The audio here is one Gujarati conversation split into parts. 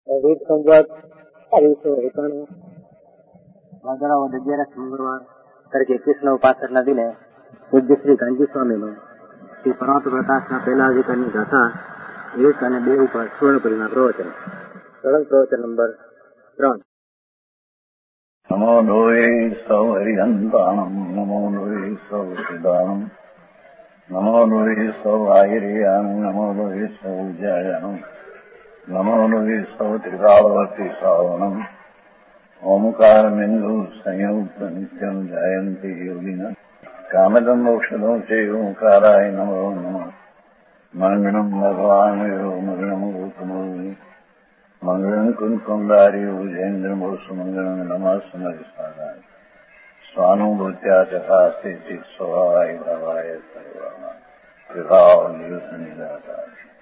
વીર સંવત 1891 भादरवा 11 मंगलवार करके कृष्ण उपासना दिने पूज्य श्री गांधी स्वामी नो श्री पर्वत प्रकाश पहला अधिकारी गाथा 1 અને 2 ઉપર સ્વર્ણપુરીના પ્રવચન સળંગ પ્રવચન નંબર 3 नमो लोये सौ हरिहंताणम नमो लोये सौ सिद्धाणम नमो लोये सौ आयर्याणम नमो लोये सौ जयाणम नमो लोये सौ त्रिकालवर्ती सावणम ओमकार बिंदु संयुक्त नित्यम जयंती योगिना कामदम मोक्षदो चे ओंकाराय नमो नमः मंगलम भगवान मंगलम रूपमो मंगलम कुंकुंदारी उजेन्द्र मोसुमंगलम नमः समरिसाराय स्वानुभूत्या चकास्ते चित स्वभावाय भवाय सर्वाना विभाव निदाता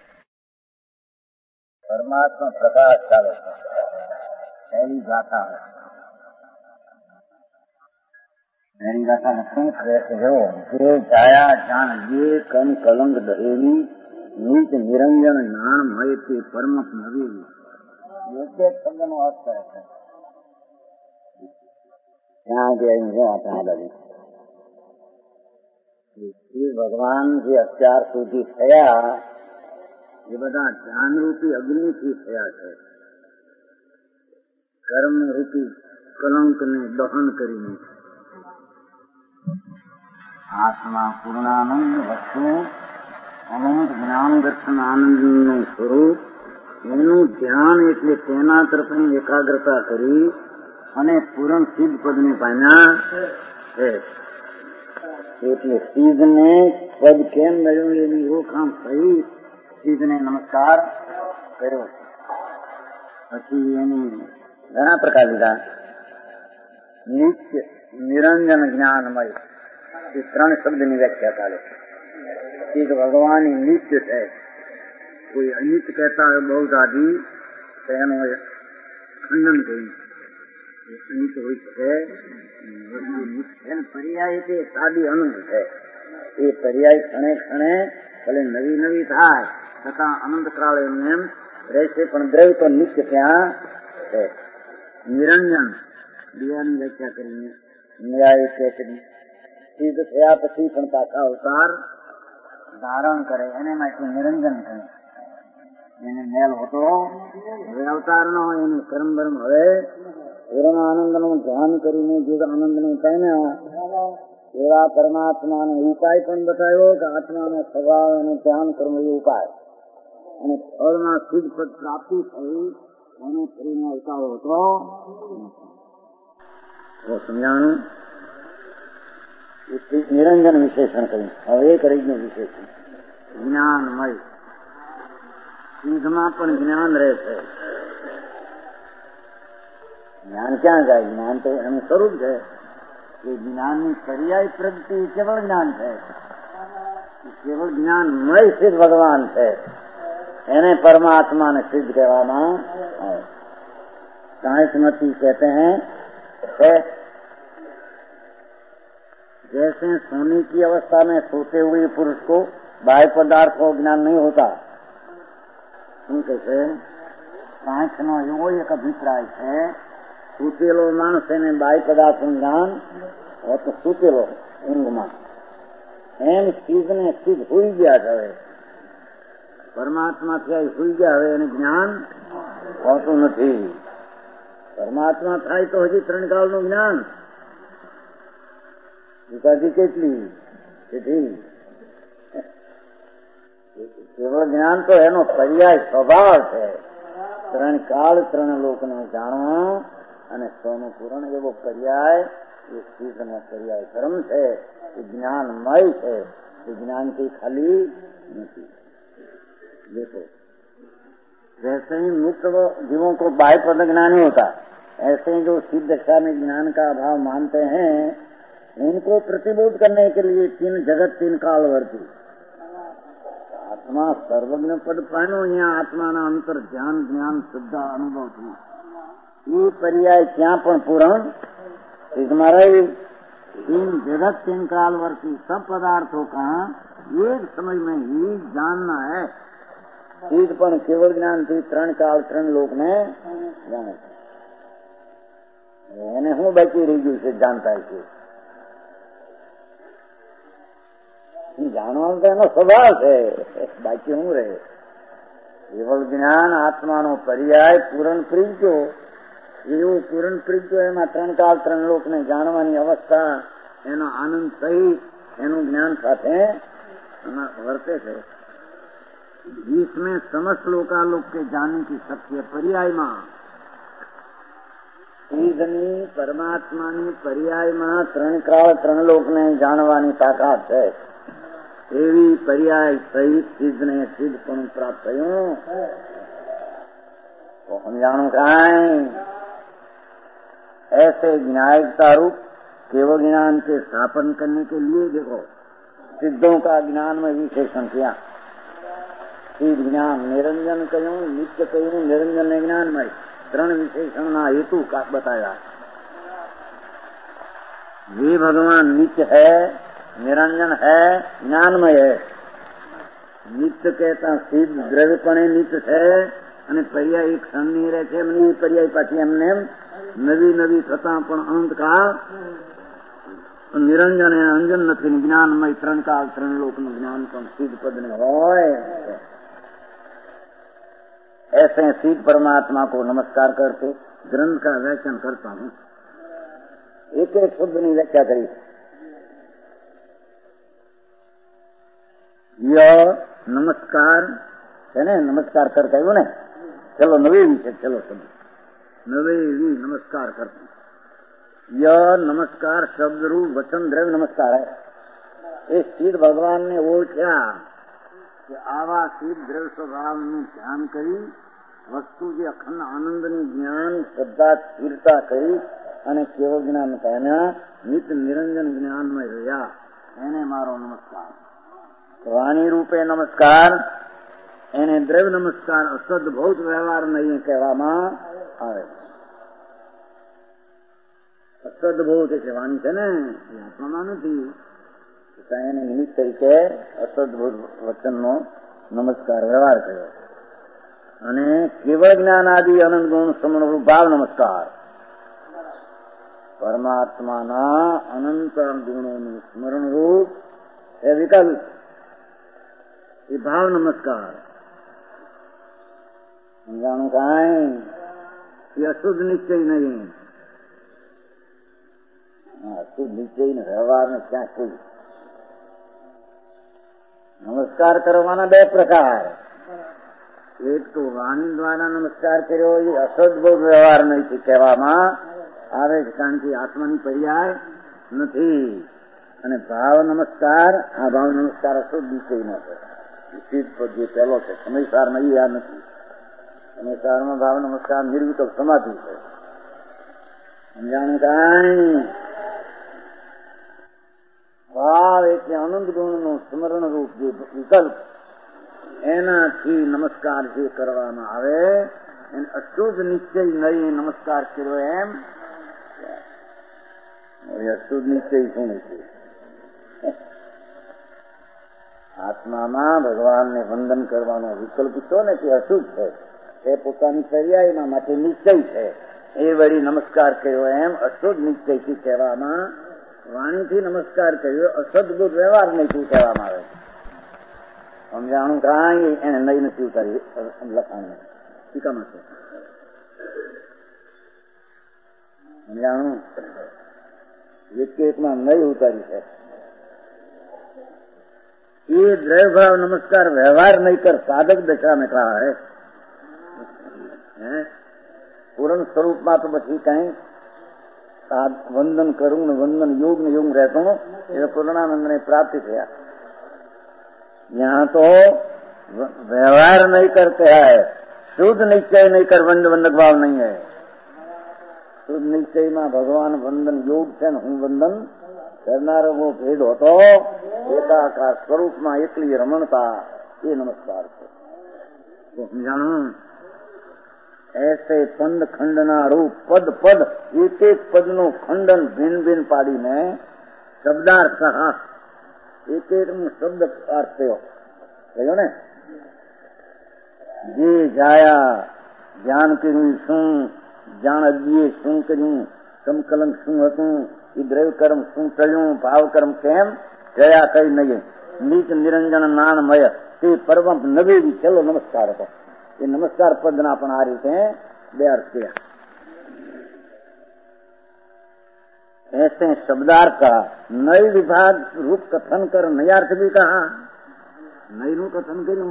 परमात्मा प्रकाश चाले पहली गाथा है। मेरी गाथा लक्ष्मी कैसे हो जे जाया जान ये कम कलंक दहेवी नीच निरंजन नान मय के परमत नवेली योग्य शब्द नो अर्थ है यहाँ के आता है श्री भगवान जे અત્યાર સુધી થયા એ બધા જ્ઞાન રૂપી અગ્નિ થી થયા છે कर्म रूपी कलंक ने दहन करीने आत्मा पूर्णानंद वस्तु अनंत ज्ञान दर्शन आनंद नु स्वरूप एनु ध्यान એટલે તેના તરફ એકાગ્રતા કરી અને પૂર્ણ સિદ્ધ પદ ને પામ્યા છે એટલે સિદ્ધ ને પદ કેમ મળ્યું એની ઓળખાણ સહી સિદ્ધ ને નમસ્કાર કર્યો પછી એની घना प्रकार लीधा नित्य निरंजन ज्ञानमय ये 3 शब्द ની व्याख्या करे एक भगवान ही नित्य है कोई अनित्य कहता है बहुत आदि कहनो खंडन कोई अनित्य हुई है नित्य पर्याय से सादी अनंत है ये पर्याय क्षणे क्षणे भले नवी नवी थाय तथा अनंत काल एम रहશે પણ દ્રવ્ય તો નિત્ય ત્યાં है निरंजन दियानी व्याख्या करेंगे न्याय कैसे सिद्ध थया પછી પણ પાછા અવતાર ધારણ કરે એને માટે નિરંજન કહે એને મેલ હોતો હવે અવતાર નો એનું કર્મ કર્મ હવે પૂર્ણ આનંદનું ધ્યાન કરીને જે આનંદને પામ્યા એવા પરમાત્માનો ઉપાય પણ બતાવ્યો કે આત્માનો સ્વભાવ અને ધ્યાન કર્મ એ ઉપાય અને ફળમાં સિદ્ધ પદ પ્રાપ્તિ થઈ એને ફરીને અવતારો હતો સમજાણું નિરંજન વિશેષણ કર્યું હવે એક રહીને વિશેષણ જ્ઞાનમય સિદ્ધમાં પણ જ્ઞાન રહેશે જ્ઞાન ક્યાં જાય જ્ઞાન તો એનું સ્વરૂપ છે એ જ્ઞાનની પર્યાય પ્રગતિ કેવળ જ્ઞાન છે કેવળ જ્ઞાનમય સિદ્ધ ભગવાન છે એને परमात्मा ने सिद्ध कहवाना है साहित्यमती कहते हैं जैसे सोने की अवस्था में सोते हुए पुरुष को बाह्य पदार्थ का ज्ञान नहीं होता कैसे साहित्य नो एवो एक अभिप्राय है सूतेलो माणस ने बाह्य पदार्थ ज्ञान और तो सूतेलो ઊંઘ में एम सिद्ध ने सिद्ध हुई गया है परमात्मा थया हुई गया હવે એને જ્ઞાન હોતું નથી પરમાત્મા થાય તો હજી 3 કાળનું જ્ઞાન વિકાસી કેટલી કેવળ જ્ઞાન તો એનો પર્યાય સ્વભાવ છે 3 કાળ 3 લોકને જાણવા અને સ્વનું પૂરણ એવો પર્યાય એ સિદ્ધનો પર્યાય કર્મ છે એ જ્ઞાનમય છે એ જ્ઞાનથી ખાલી નથી देखो जैसे ही मुक्त जीवों को बाह्य पद ज्ञान नहीं होता ऐसे ही जो सिद्ध दशा में ज्ञान का अभाव मानते हैं उनको प्रतिबोध करने के लिए 3 जगत 3 कालवर्ती आत्मा सर्वज्ञ पद पानो यहाँ आत्मा ना अंतर ध्यान ज्ञान शुद्ध अनुभव थी ये पर्याय क्या पण पूर्ण हमारा 3 जगत 3 कालवर्ती सब पदार्थों का एक समय में ही जानना है ચીજ પણ કેવળ જ્ઞાનથી ત્રણ કાળ ત્રણ લોકને જાણે છે. એને શું બાકી રહી ગયું છે જાણતા છે? જાણવાનો તો એનો સ્વભાવ છે, બાકી શું રહે? કેવળ જ્ઞાન આત્માનો પર્યાય પૂરણ પ્રીત્યો, એવું પૂરણ પ્રીત્યો એમાં ત્રણ કાળ ત્રણ લોકને જાણવાની અવસ્થા એનો આનંદ સહિત એનું જ્ઞાન સાથે વર્તે છે. जिसमें समस्त लोकालोक के जाने की शक्ति पर्यायમાં ઈદની પરમાત્માની પર્યાયમાં ત્રણ કાળ ત્રણ લોકને જાણવાની તાકાત છે. એવી પર્યાય સહિત સિદ્ધને સિદ્ધપણું પ્રાપ્ત થયું. तो हम जानो काई ऐसे न्यायिकता रूप केवल ज्ञान के स्थापन करने के लिए देखो सिद्धों का ज्ञान में विशेषण किया. सिद्ध ज्ञान निरंजन कहूं, नित्य कहूं, निरंजन ज्ञान में त्रण विशेषण ना हेतु का बताया. वे भगवान नित्य है, निरंजन है, ज्ञानमय है. नित्य कहता सिद्ध द्रव्यपणे नित्य है અને પર્યાય એક ક્ષણની રહે છે. એમની પર્યાય પાછી એમને નવી નવી થતા પણ અંતકાળ નિરંજન એ અંજન નથી. જ્ઞાનમય ત્રણ કાળ ત્રણ લોકનું જ્ઞાન પણ સિદ્ધ પદને હોય. ऐसे सिद्ध परमात्मा को नमस्कार करके ग्रंथ का व्याख्यान करता हूँ. एक एक शब्द ની व्याख्या करी. यह नमस्कार है ने, नमस्कार कर कहू ने. चलो नवे विषय, चलो सब नवे नमस्कार करते. यह नमस्कार शब्द रूप वचन द्रव्य नमस्कार है. ये सिद्ध भगवान ने ओळख्या કે આવા સિદ્ધ દ્રવ્ય સ્વભાવનું ધ્યાન કરી વસ્તુ જે અખંડ આનંદનું જ્ઞાન શ્રદ્ધા સ્થિરતા કરી અને કેવળ જ્ઞાન પામ્યા, નિત્ય નિરંજન જ્ઞાનમાં રહ્યા, એને મારો નમસ્કાર. વાણી રૂપે નમસ્કાર, એને દ્રવ્ય નમસ્કાર અસદભૌત વ્યવહાર નહીં કહેવામાં આવે. અસદભૌત એટલે વાણી છે ને, એ આત્મામાં નથી. એને નિમિત્ત તરીકે અસદભૂત વચનનો નમસ્કાર વ્યવહાર કર્યો. અને કેવળ જ્ઞાન આદિ અનંત ગુણ સમણરૂપ ભાવ નમસ્કાર, પરમાત્માના અનંત ગુણોનું સ્મરણરૂપ એ વિકલ્પ, એ ભાવ નમસ્કાર. સમજાણું કાંઈ? એ અશુદ્ધ નિશ્ચય નહીં. અશુદ્ધ નિશ્ચય ને વ્યવહાર ને ક્યાં કોઈ નમસ્કાર કરવાના બે પ્રકાર. એક તો વાણી દ્વારા નમસ્કાર કર્યો, એ અસદભૂત વ્યવહાર નહીં કહેવામાં આવે છે, કારણ કે આત્માની પર્યાય નથી. અને ભાવ નમસ્કાર, આ ભાવ નમસ્કાર અશુદ્ધ વિષયનો છે. સિદ્ધ પદ જે પહેલો છે, સમયસારમાં એ આ નથી. સમયસારમાં ભાવ નમસ્કાર નિર્વિકલ્પ સમાધિ છે. સમજાણું કાંઈ? ભાવ એટલે અનંત ગુણનું સ્મરણ રૂપ જે વિકલ્પ, એનાથી નમસ્કાર જે કરવામાં આવે એને અશુદ્ધ નિશ્ચય નહીં નમસ્કાર કર્યો એમ. અશુદ્ધ નિશ્ચય શું છે? આત્મામાં ભગવાનને વંદન કરવાનો વિકલ્પ છો ને તે અશુદ્ધ છે. તે પોતાની પર્યાયના માટે નિશ્ચય છે. એ વળી નમસ્કાર કર્યો એમ અશુદ્ધ નિશ્ચયથી કહેવામાં, વાણીથી નમસ્કાર કર્યો અસદભૂત વ્યવહાર નહીં કહેવામાં આવે. સમજાણું કાંઈ? એને નહીં નથી ઉતારી લખાણ ટીકામાં છે. સમજાણું? એકમાં નહીં ઉતારી છે. ये द्रव्य भाव नमस्कार व्यवहार नहीं कर साधक दशा में कहा है. पूर्ण स्वरूप में तो बची कहीं वंदन करूं न वंदन योग न योग रहता हूं, ये पूर्णानंद ने प्राप्ति किया. यहाँ तो व्यवहार नहीं करते है, शुद्ध निश्चय नहीं कर वंदक भाव नहीं है. शुद्ध निश्चय में भगवान वंदन योग से हूँ वंदन करनारो भेद होतो एकाकार स्वरूप में एकली रमणता, ये नमस्कार है. तो समझाणु? ऐसे पंद खंडना रूप पद पद एक एक पद नो खंडन भिन्न भिन्न पाड़ी में शब्दार्थ एक एक शब्द अर्थ कहो ने. જે જાયા ધ્યાન કર્યું શું, જાણ અજ્ઞે શું કર્યું, સમકલંક શું હતું, એ દ્રવ્ય કર્મ શું થયું, ભાવ કર્મ કેમ ગયા કઈ નહીં. નીચ નિરંજન નાણમય તે પરમ નવેદી. ચલો નમસ્કાર હતો. એ નમસ્કાર પદના પણ આ રીતે બે અર્થ किया. ऐसे शब्दार्थ का नई विभाग रूप कथन कर नयार्थ भी कहा. नई નું કથન કર્યું.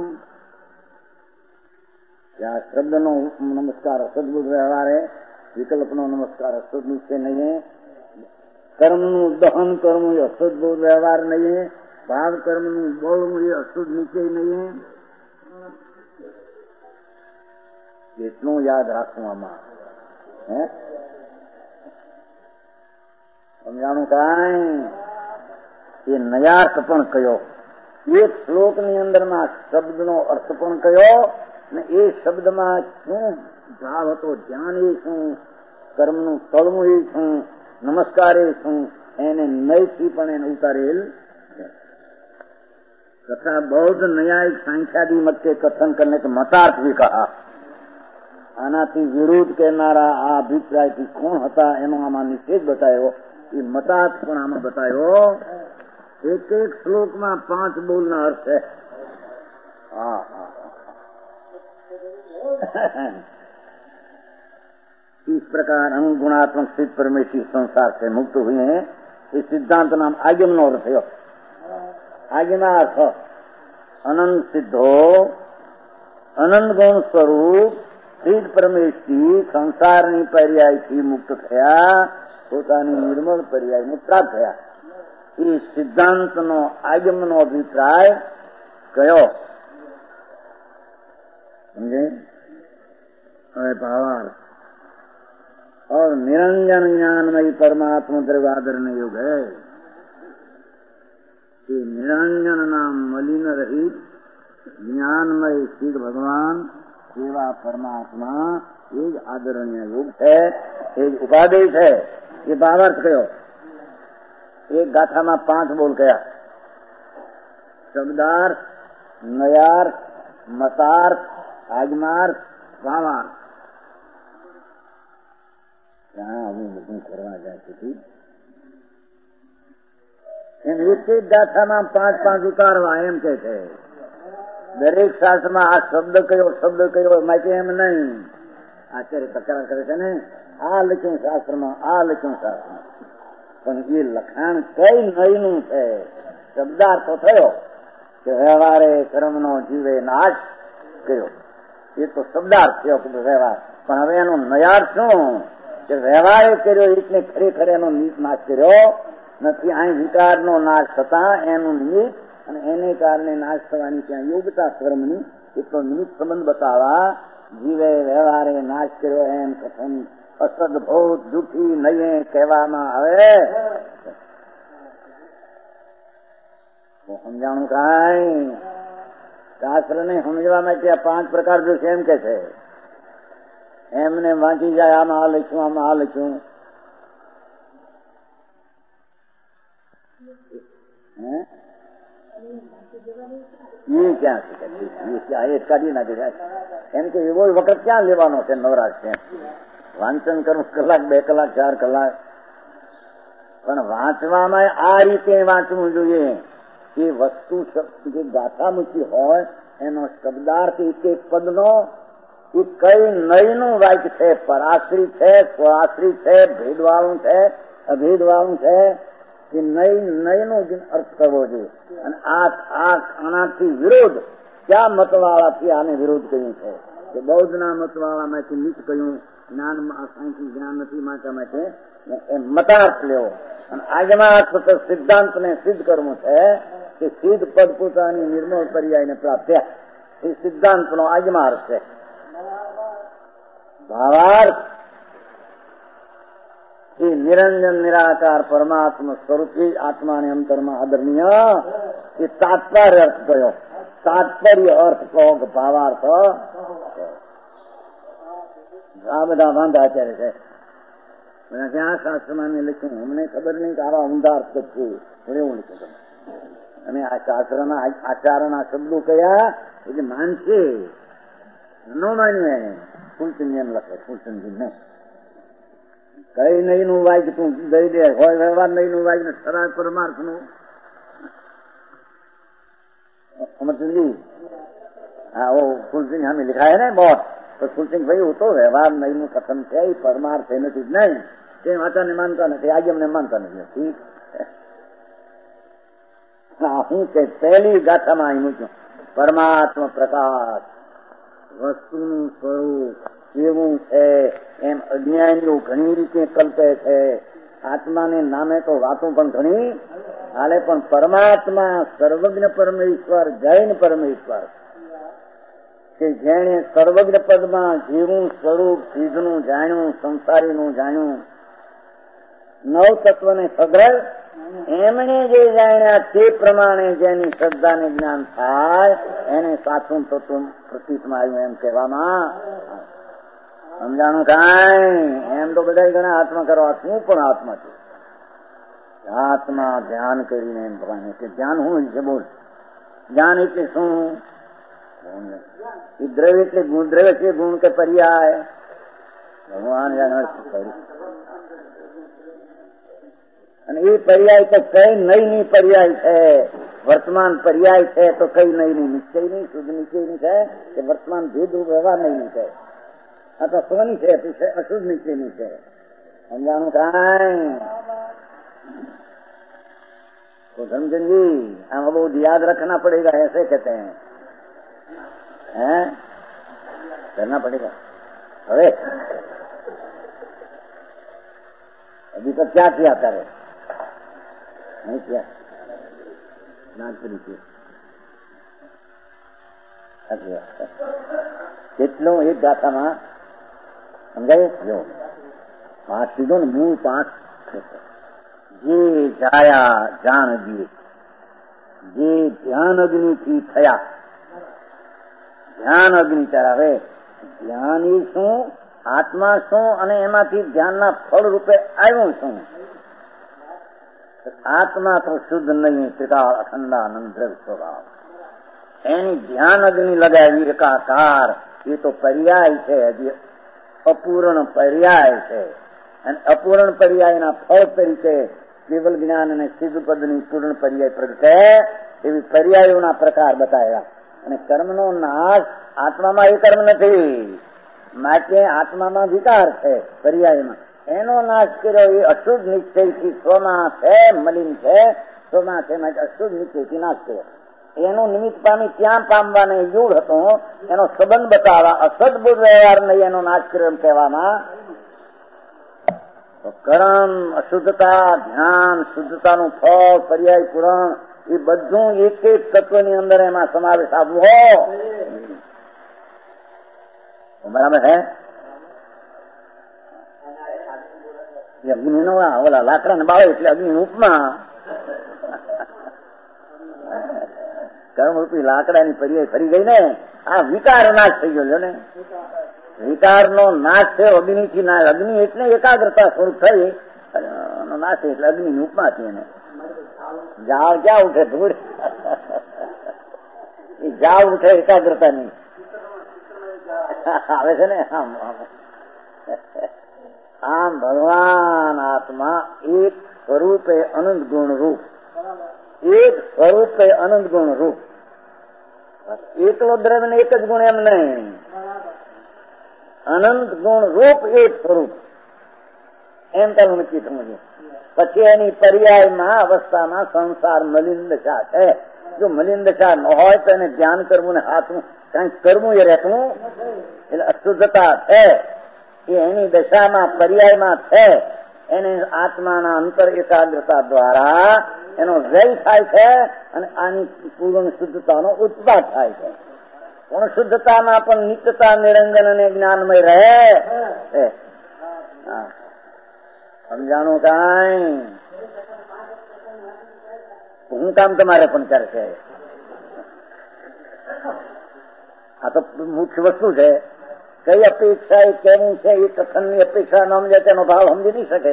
આ શબ્દનો નમસ્કાર સદબુદ્ધ વ્યવહાર है, વિકલ્પનો નમસ્કાર અસદ નીચે નહીં है, કર્મનું દહન કરવું એ અસદબુદ્ધ વ્યવહાર નહીં है, ભાવ કર્મનું બોલવું એ અશુદ્ધ નીચે નહીં है. એટલું યાદ રાખવું આમાં. હે સમજાણું કાંઈ? એ નયાર્થ પણ કયો, એક શ્લોકની અંદરના શબ્દનો અર્થ પણ કયો, ને એ શબ્દમાં શું ભાવ હતો, ધ્યાન એ શું, કર્મનું તળવું એ શું, નમસ્કાર એ શું, એને નયથી પણ એને ઉતારેલ. तथा बौद्ध न्यायिक सांख्यादि मत के कथन करने के मतार्थ भी कहा. आनाथी विरोध कहनारा आ अभिप्राय की कोण हता एनो आमा निषेध बतायो. ये मतार्थ पण आमा बतायो. एक एक श्लोक में 5 बोलना अर्थ है. हाँ इस प्रकार अनुगुणात्मक सिद्ध परमेश्वर संसार से मुक्त हुए हैं. इस सिद्धांत नाम आगम नो अर्थ है. आगमा अर्थ अनंत सिद्धो अनंत गुण स्वरूप सिद्ध परमेश्वरी संसाરની પર્યાયથી મુક્ત થયા, પોતાની નિર્મળ પર્યાયને પ્રાપ્ત થયા. એ સિદ્ધાંતનો આગમનો અભિપ્રાય કયો? સમજે? હવે ભાવાર્થ और निरंजन ज्ञानमयी परमात्मा द्रव्यादरण योग है. ये निरंजन नाम मलिन रहित ज्ञानमय सिद्ध भगवान सेवा परमात्मा एक आदरणीय योग है, एक उपादेश है. ये भावार्थ कहो. एक गाथा में 5 बोल गया. शब्दार्थ, नयार्थ, मतार्थ, आगमार्थ, भावार्थ. ત્યાં અમે બધું કરવા જાય છે. એમ એક એક ગાથામાં 5 ઉતારવા એમ કે છે. દરેક શાસ્ત્રમાં આ શબ્દ કયો માટે એમ નહીં. આચાર્ય તકરાર કરે છે ને, આ લખ્યું શાસ્ત્રમાં, આ લખ્યું શાસ્ત્રમાં. પણ એ લખાણ કઈ નયનું છે? શબ્દાર્થ તો થયો કે વ્યવહારે કર્મનો જીવે નાશ કર્યો. એ તો શબ્દાર્થ થયો કે વ્યવહાર. પણ હવે એનો નયાર્થ શું? કે વ્યવહારે કર્યો એટલે ખરેખર એનો નિમિત્ત નાશ કર્યો નથી. અહીં વિકારનો નાશ થતા એનું નિમિત્ત અને એને કારણે નાશ થવાની ત્યાં યોગતા કર્મની એટલો નિમિત્ત સંબંધ બતાવવા જીવે વ્યવહારે નાશ કર્યો એમ કથન અસદભૂત જૂઠી નહીં કહેવામાં આવે. સમજાણું કાંઈ? શાસ્ત્રને સમજવા માટે આ 5 પ્રકાર જો છે એમ કે છે. એમને વાંચી જાય આમાં આ લખ્યું, આમાં આ લખ્યું. એ ક્યાં છે? કાઢી નાખે એમ કે એવો વખત ક્યાં લેવાનો છે? નવરાશ છે. વાંચન કરવું કલાક, 2 કલાક, 4 કલાક. પણ વાંચવામાં આ રીતે વાંચવું જોઈએ કે વસ્તુ જે ગાથા મૂકી હોય એનો શબ્દાર્થ એક એક પદનો એ કઈ નયનું વાક્ય છે, પરાશ્રિત છે, સ્વાશ્રિત છે, ભેદવાળું છે, અભેદવાળું છે. એ નયનો અર્થ કરવો જોઈએ. અને આનાથી વિરોધ ક્યાં મતવાળાથી આને વિરોધ કર્યું છે કે બૌદ્ધના મતવાળામાંથી નીચ કહ્યું, જ્ઞાનમાં અસાંખ્ય જ્ઞાન નથી માટે એ મતાર્થ લેવો. અને આજના અર્થ સિદ્ધાંતને સિદ્ધ કરવું છે કે સિદ્ધ પદ પોતાની નિર્મળ પર્યાયને પ્રાપ્ત થયા. એ સિદ્ધાંતનો આજમાં અર્થ છે. ભાવાર્થ એ નિરંજન નિરાકાર પરમાત્મા સ્વરૂપી આત્માને અંતરમાં આદરણીય એ તાત્પર્ય અર્થ કયો? તાત્પર્ય અર્થ કહો કે ભાવાર્થ. આ બધા વાંધા અત્યારે છે. ક્યાં શાસ્ત્રમાં મેં લખ્યું અમને ખબર નહીં કે આવા ઊંધા અર્થ છે એવું લખ્યું. અને આ શાસ્ત્રના આચારના શબ્દો કયા એટલે માનશે નો માન્યું એને ફૂલચંદ એમ લખે ફૂલચંદજી ને કઈ નહીં નું વાય તું દઈ દે હોય વ્યવહાર નહીં નું વાય ને ઠરાવ પરમાર્થ નું अमरचंद जी हाँ वो फूलसिंह हमें लिखा है ना बहुत तो फूलसिंह भाई वो तो व्यवहार नहीं कथन थे परमार्थ है नहीं नहीं તે વાંચાને માનતા નથી આજે અમને માનતા નથી ઠીક હું કે પહેલી ગાથામાં અહીં મૂક્યું પરમાત્મા પ્રકાશ વસ્તુનું સ્વરૂપ કેવું છે એમ અજ્ઞાનીઓ ઘણી રીતે કલ્પે છે આત્માને નામે તો વાતો પણ ઘણી હાલે પણ પરમાત્મા સર્વજ્ઞ પરમેશ્વર જૈન પરમેશ્વર કે જેણે સર્વજ્ઞ પદમાં જીવનું સ્વરૂપ સિદ્ધનું જાણ્યું સંસારીનું જાણ્યું નવ તત્વને સગ્રહ એમણે જે જાણ્યા તે પ્રમાણે જેની શ્રદ્ધાને જ્ઞાન થાય એને સાચું તત્વ પ્રતીતમાં આવ્યું એમ કહેવામાં સમજાણું કાંઈ એમ તો બધા ઘણા આત્મા કરવા શું પણ આત્મા છે આત્મા ધ્યાન કરીને એમ ભગવાન કે ધ્યાન શું છે બોલ જ્ઞાન એટલે શું એ દ્રવ્ય એટલે ગુણ દ્રવ્ય છે ગુણ કે પર્યાય ભગવાન અને એ પર્યાય તો કઈ નઈ પર્યાય છે વર્તમાન પર્યાય છે તો કઈ નઈ નિશ્ચય નહીં શુદ્ધ નિશ્ચયની છે કે વર્તમાન ભેદ વ્યવહાર નહીં છે આ તો સ્વની છે અશુદ્ધ નિશ્ચયની છે સમજાણું કાંઈ तो धर्मचंद जी हम बहुत याद रखना पड़ेगा ऐसे कहते हैं करना पड़ेगा अरे अभी तक क्या किया करे नहीं किया કેટલું એક ગાથામાં સમજાય જો પાંચ કીધો ને મૂળ પાંચ જે જાયા જાણ અગ્નિ જે ધ્યાન અગ્નિથી થયા ધ્યાન અગ્નિ ચરાવે ધ્યાન શું આત્મા શું અને એમાંથી ધ્યાનના ફળ રૂપે આવ્યું શું આત્મા તો શુદ્ધ નહીં ત્રિકાળ અખંડાનંદ દ્રવ્ય સ્વભાવ એની ધ્યાન અગ્નિ લગાવી એકાકાર એ તો પર્યાય છે હજી અપૂર્ણ પર્યાય છે અને અપૂર્ણ પર્યાયના ફળ તરીકે કેવલ જ્ઞાન અને સિદ્ધ પદની પૂર્ણ પર્યાય પ્રગટે એવી પર્યાયોના પ્રકાર બતાવ્યા અને કર્મનો નાશ આત્મામાં એ કર્મ નથી માટે આત્મામાં વિકાર છે પર્યાયમાં એનો નાશ કર્યો એ અશુદ્ધ નિશ્ચયથી સ્વમાં છે મલિન છે સ્વમાં છે માટે અશુદ્ધ નિશ્ચયથી નાશ કર્યો એનું નિમિત્ત પામી ત્યાં પામવાને યુગ હતો એનો સંબંધ બતાવવા અસદબુદ્ધ વ્યવહાર નહીં એનો નાશ કર્યો એમ કહેવામાં કર્મ અશુદ્ધતા ધ્યાન શુદ્ધતાનું ફળ પર્યાય પુરાણ એ બધું એક એક તત્વની અંદર એમાં સમાવેશ આવવો બરાબર હે અગ્નિ નો ઓલા લાકડા ને બાવે એટલે અગ્નિ ઉપમા કર્મરૂપી લાકડાની પર્યાય ફરી ગઈ ને આ વિકાર નાશ થઈ ગયો ને વિકારનો નાશ થયો અગ્નિથી નાશ અગ્નિ એટલે એકાગ્રતા સ્વરૂપ થઈ નાશ એટલે અગ્નિની ઉપમા હતી એને જાળ ક્યાં ઉઠે ધૂળ એ જાળ ઉઠે એકાગ્રતાની આવે છે ને આમ ભગવાન આત્મા એક સ્વરૂપે અનંત ગુણ રૂપ એક સ્વરૂપે અનંત ગુણ રૂપ એકલો દ્રવ્ય ને એક જ ગુણ એમ નહીં અનંત ગુણ રૂપ એક સ્વરૂપ એમ તમે નક્કી સમજો પછી એની પર્યાયમાં અવસ્થામાં સંસાર મલિન દશા છે જો મલિન દશા ન હોય તો એને ધ્યાન કરવું ને હાથનું કઈક કરવું એ રહેતું એટલે અશુદ્ધતા છે એ એની દશામાં પર્યાયમાં છે એને આત્માના અંતર એકાગ્રતા દ્વારા એનો વ્યય થાય છે અને આની પૂર્ણ શુદ્ધતાનો ઉત્પાદ થાય છે પૂર્ણ શુદ્ધતામાં પણ નિત્યતા નિરંજન અને જ્ઞાનમય રહે સમજાણું કાંઈ હું કામ તમારે પણ કરશે આ તો મુખ્ય વસ્તુ છે કઈ અપેક્ષા એ કેવું છે એ કથનની અપેક્ષા ન સમજે તેનો ભાવ સમજી નહીં શકે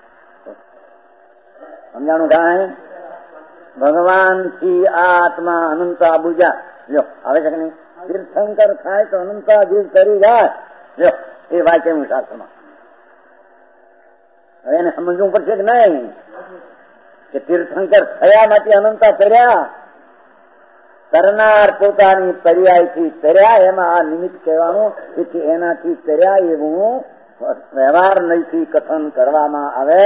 સમજાણું કાંઈ ભગવાન થી આ આત્મા અનંતા બુજા લ્યો આવે છે કે નહીં તીર્થંકર થાય તો અનંતા જીવ કરી જાય. એ વાંચેલું શાસ્ત્રમાં. હવે એને સમજવું પડશે કે નહીં કે તીર્થંકર થયા માટે અનંતા કર્યા. કરનાર પોતાની પર્યાયથી કર્યા, એમાં આ નિમિત્ત કહેવાનું એથી એનાથી કર્યા એવું વ્યવહાર નહીંથી કથન કરવામાં આવે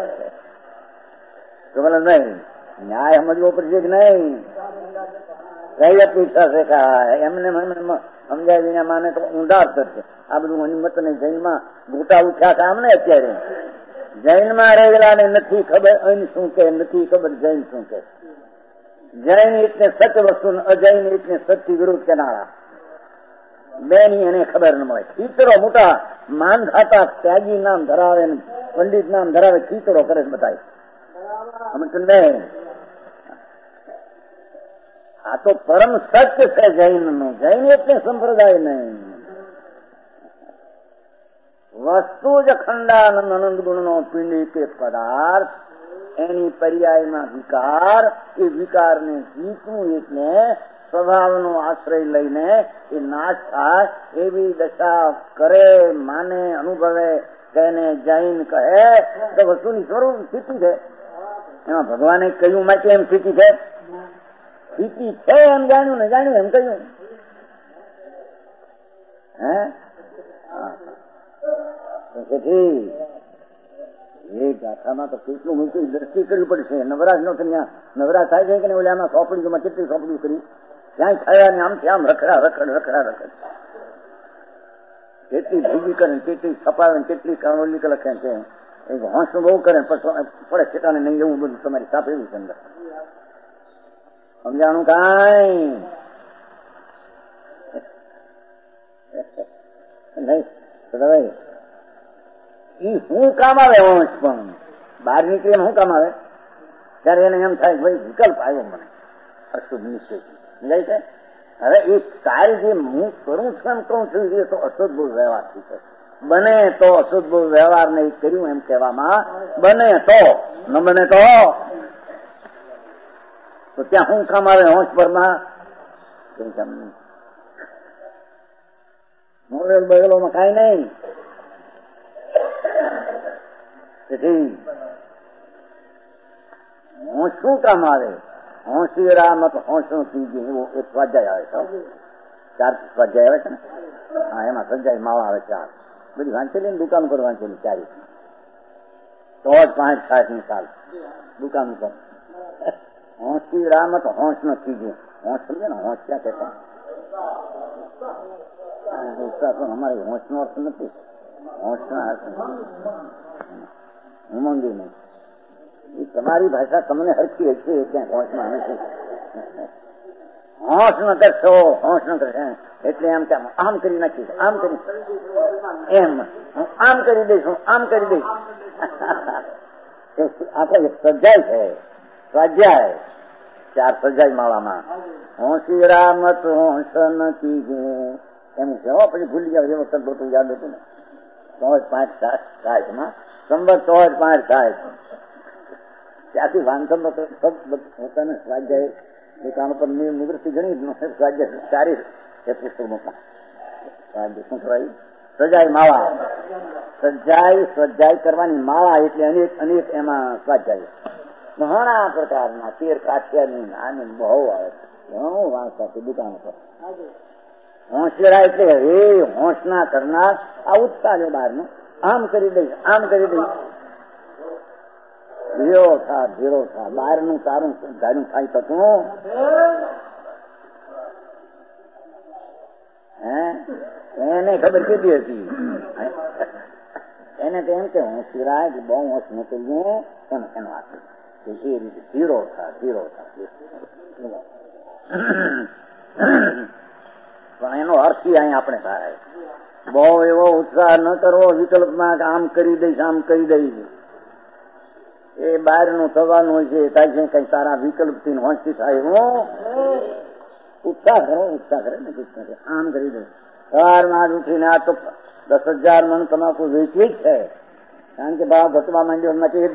તો બોલે નહીં. ન્યાય સમજવો પડશે કે નહીં? કઈ અપેક્ષા છે કે એમને સમજાય વિના માને તો ઊંડા કરશે. આ બધું અનિમત ને જૈનમાં ગોટા ઉઠ્યા કામ ને અત્યારે જૈનમાં રહેલા ને નથી ખબર અન શું કે, નથી ખબર જૈન શું કે. જૈન એટલે સત્ય વસ્તુ, અજૈન એટલે સત્ય વિરુદ્ધ કેનારા બેની એને ખબર ન મળે. ખીચડો મોટા માનધાતા ત્યાગી નામ ધરાવે, પંડિત નામ ધરાવે, ખીચડો કરે બતાય. આ તો પરમ સત્ય છે જૈન નું. જૈન એટલે સંપ્રદાય નહીં. વસ્તુ જ ખંડાનંદ અનંત ગુણ નો પિંડી કે પદાર્થ, એની પર્યાયમાં વિકાર. એ વિકારને જીતવું એટલે સ્વભાવનો આશ્રય લઈને એ નાશ થાય એવી દશા કરે, માને, અનુભવે તેને જૈન કહે. તો વસ્તુની સ્વરૂપ સ્થિતિ છે. એમાં ભગવાને કહ્યું માટે એમ સ્થિતિ છે. સ્થિતિ છે એમ જાણ્યું ને જાણ્યું એમ કહ્યું. હે એ ગાથામાં તો કેટલું મોટું દ્રષ્ટિ કરવી પડશે. નવરાજ નો ત્યાં નવરાજ થાય છે કે નહીં? ઓલામાં સોંપડીઓમાં કેટલી સોંપડીઓ કરી, ક્યાંય થયા ને આમથી આમ રખડા રખડ રખડા રખડ. કેટલી ભેગી કરે, કેટલી છપાવે, કેટલી કાવલી લખે છે. એક હોંશનું બહુ કરે પડે ચેટાને નહીં. એવું બધું તમારી સાપ એવું છે અંદર. સમજાણું કાંઈ નહીં. ઈ શું કામ આવે? હોંશ પણ બહાર નીકળે શું કામ આવે? ત્યારે એને એમ થાય ભાઈ વિકલ્પ આવ્યો મને અશુભ નિશ્ચય જાય છે. હવે એ કાર્ય જે હું કરું છું એમ કહું છું એ તો અશુદ્ધ વ્યવહારથી છે. બને તો અશુદ્ધ વ્યવહાર ને કર્યું એમ કહેવામાં બને તો, ન બને તો ત્યાં શું કામ આવે હોંશ પરમાં? મોડેલ બગલોમાં કઈ નહીં. હોંશ શું કામ આવે? હોંશિયારા મત હોંશનું સીજે એવો એક સ્વાધ્યાય આવે છે. 4 સ્વાધ્યાય આવે છે ને? હા, એમાં સ્વાધ્યાય માળા આવે 4. બધી વાંચેલી ને દુકાન ઉપર વાંચેલી 4. તો જ 5-7 સાલ દુકાન ઉપર. હોંશિયારા મત હોંશ નો સીજે. હોંશ સમજે ને? હોંશ ક્યાં કહેતા? અમારે હોંશ નો અર્થ નથી. હોંશ નો અર્થ ઉમંગી નહીં. એ તમારી ભાષા તમને હરખી હશે ક્યાંક હોંશમાં નથી. હોંશ ન કરશો, હોંશ ન કરશે એટલે એમ કે આમ કરી નાખીશ, આમ કરી એમ આમ કરી દઈશ, આમ કરી દઈશ. આપણે સજાય છે સ્વાધ્યાય 4 સજાય માળામાં. હોંશિયારા મત હોંશ નથી એમ છે. પછી ભૂલી જાવ. એ વખત બધું યાદ હતું ને. 5-7 સંબત 5 થાય ત્યાંથી વાંધો પોતાને સ્વાધ્યાય દુકાન પર નિવૃત્તિ ઘણી સ્વાધ્યાય સારી એ પુસ્તકમાં સ્વાધ્યાય શું કહેવાય? સજાય માળા. સ્વાધ્યાય કરવાની માળા એટલે અનેક એમાં સ્વાધ્યાય ઘણા પ્રકારના 13 કાઠિયાની આની બહુ આવે છે. ઘણું વાંચતા છે દુકાન પર. હોંશિયારા એટલે હે હોંશ ના કરનાર. આ ઉત્સાહ છે બહારનો. આમ કરી દઈશ, આમ કરી દઈશ. ધીરો થા. બહારનું તારું ધારું થાય શકું? એને ખબર કીધી હતી. એને તો એમ કે હોંશિયારા બહુ હોંશ નીકળીએ એનો આપે એ રીતે ધીરો થા. પણ એનો અર્થ અહીં આપણે થાય. બહુ એવો ઉત્સાહ ન કરવો વિકલ્પમાં આમ કરી દઈશ, આમ કરી દઈશ. એ બહારનું થવાનું હોય છે. થાય છે કઈ તારા વિકલ્પથી હોંશી થાય એવો ઉત્સાહ કરે ને આમ કરી દઈશ. સવારમાં જ ઉઠીને આ તો 10,000 મણ તમાકુ વેચી જ છે. કારણ કે ભાવ ઘટવા માંડ્યો નથી.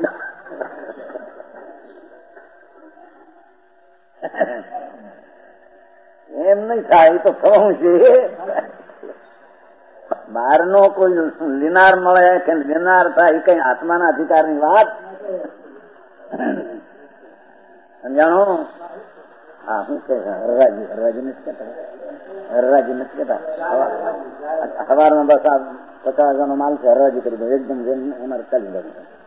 એમ નહીં થાય, એ તો થવું છે. બહારનો કોઈ લીનાર મળે કે લીનાર થાય એ કઈ આત્માના અધિકારની વાત સમજાણો? હા, શું કે હરરાજી નથી કહેતા, હરરાજી નથી કહેતા. સવારમાં બસ આ 50,000 નો માલ છે, હરરાજી કરી દો એકદમ, અમારે ચાલી દઉં.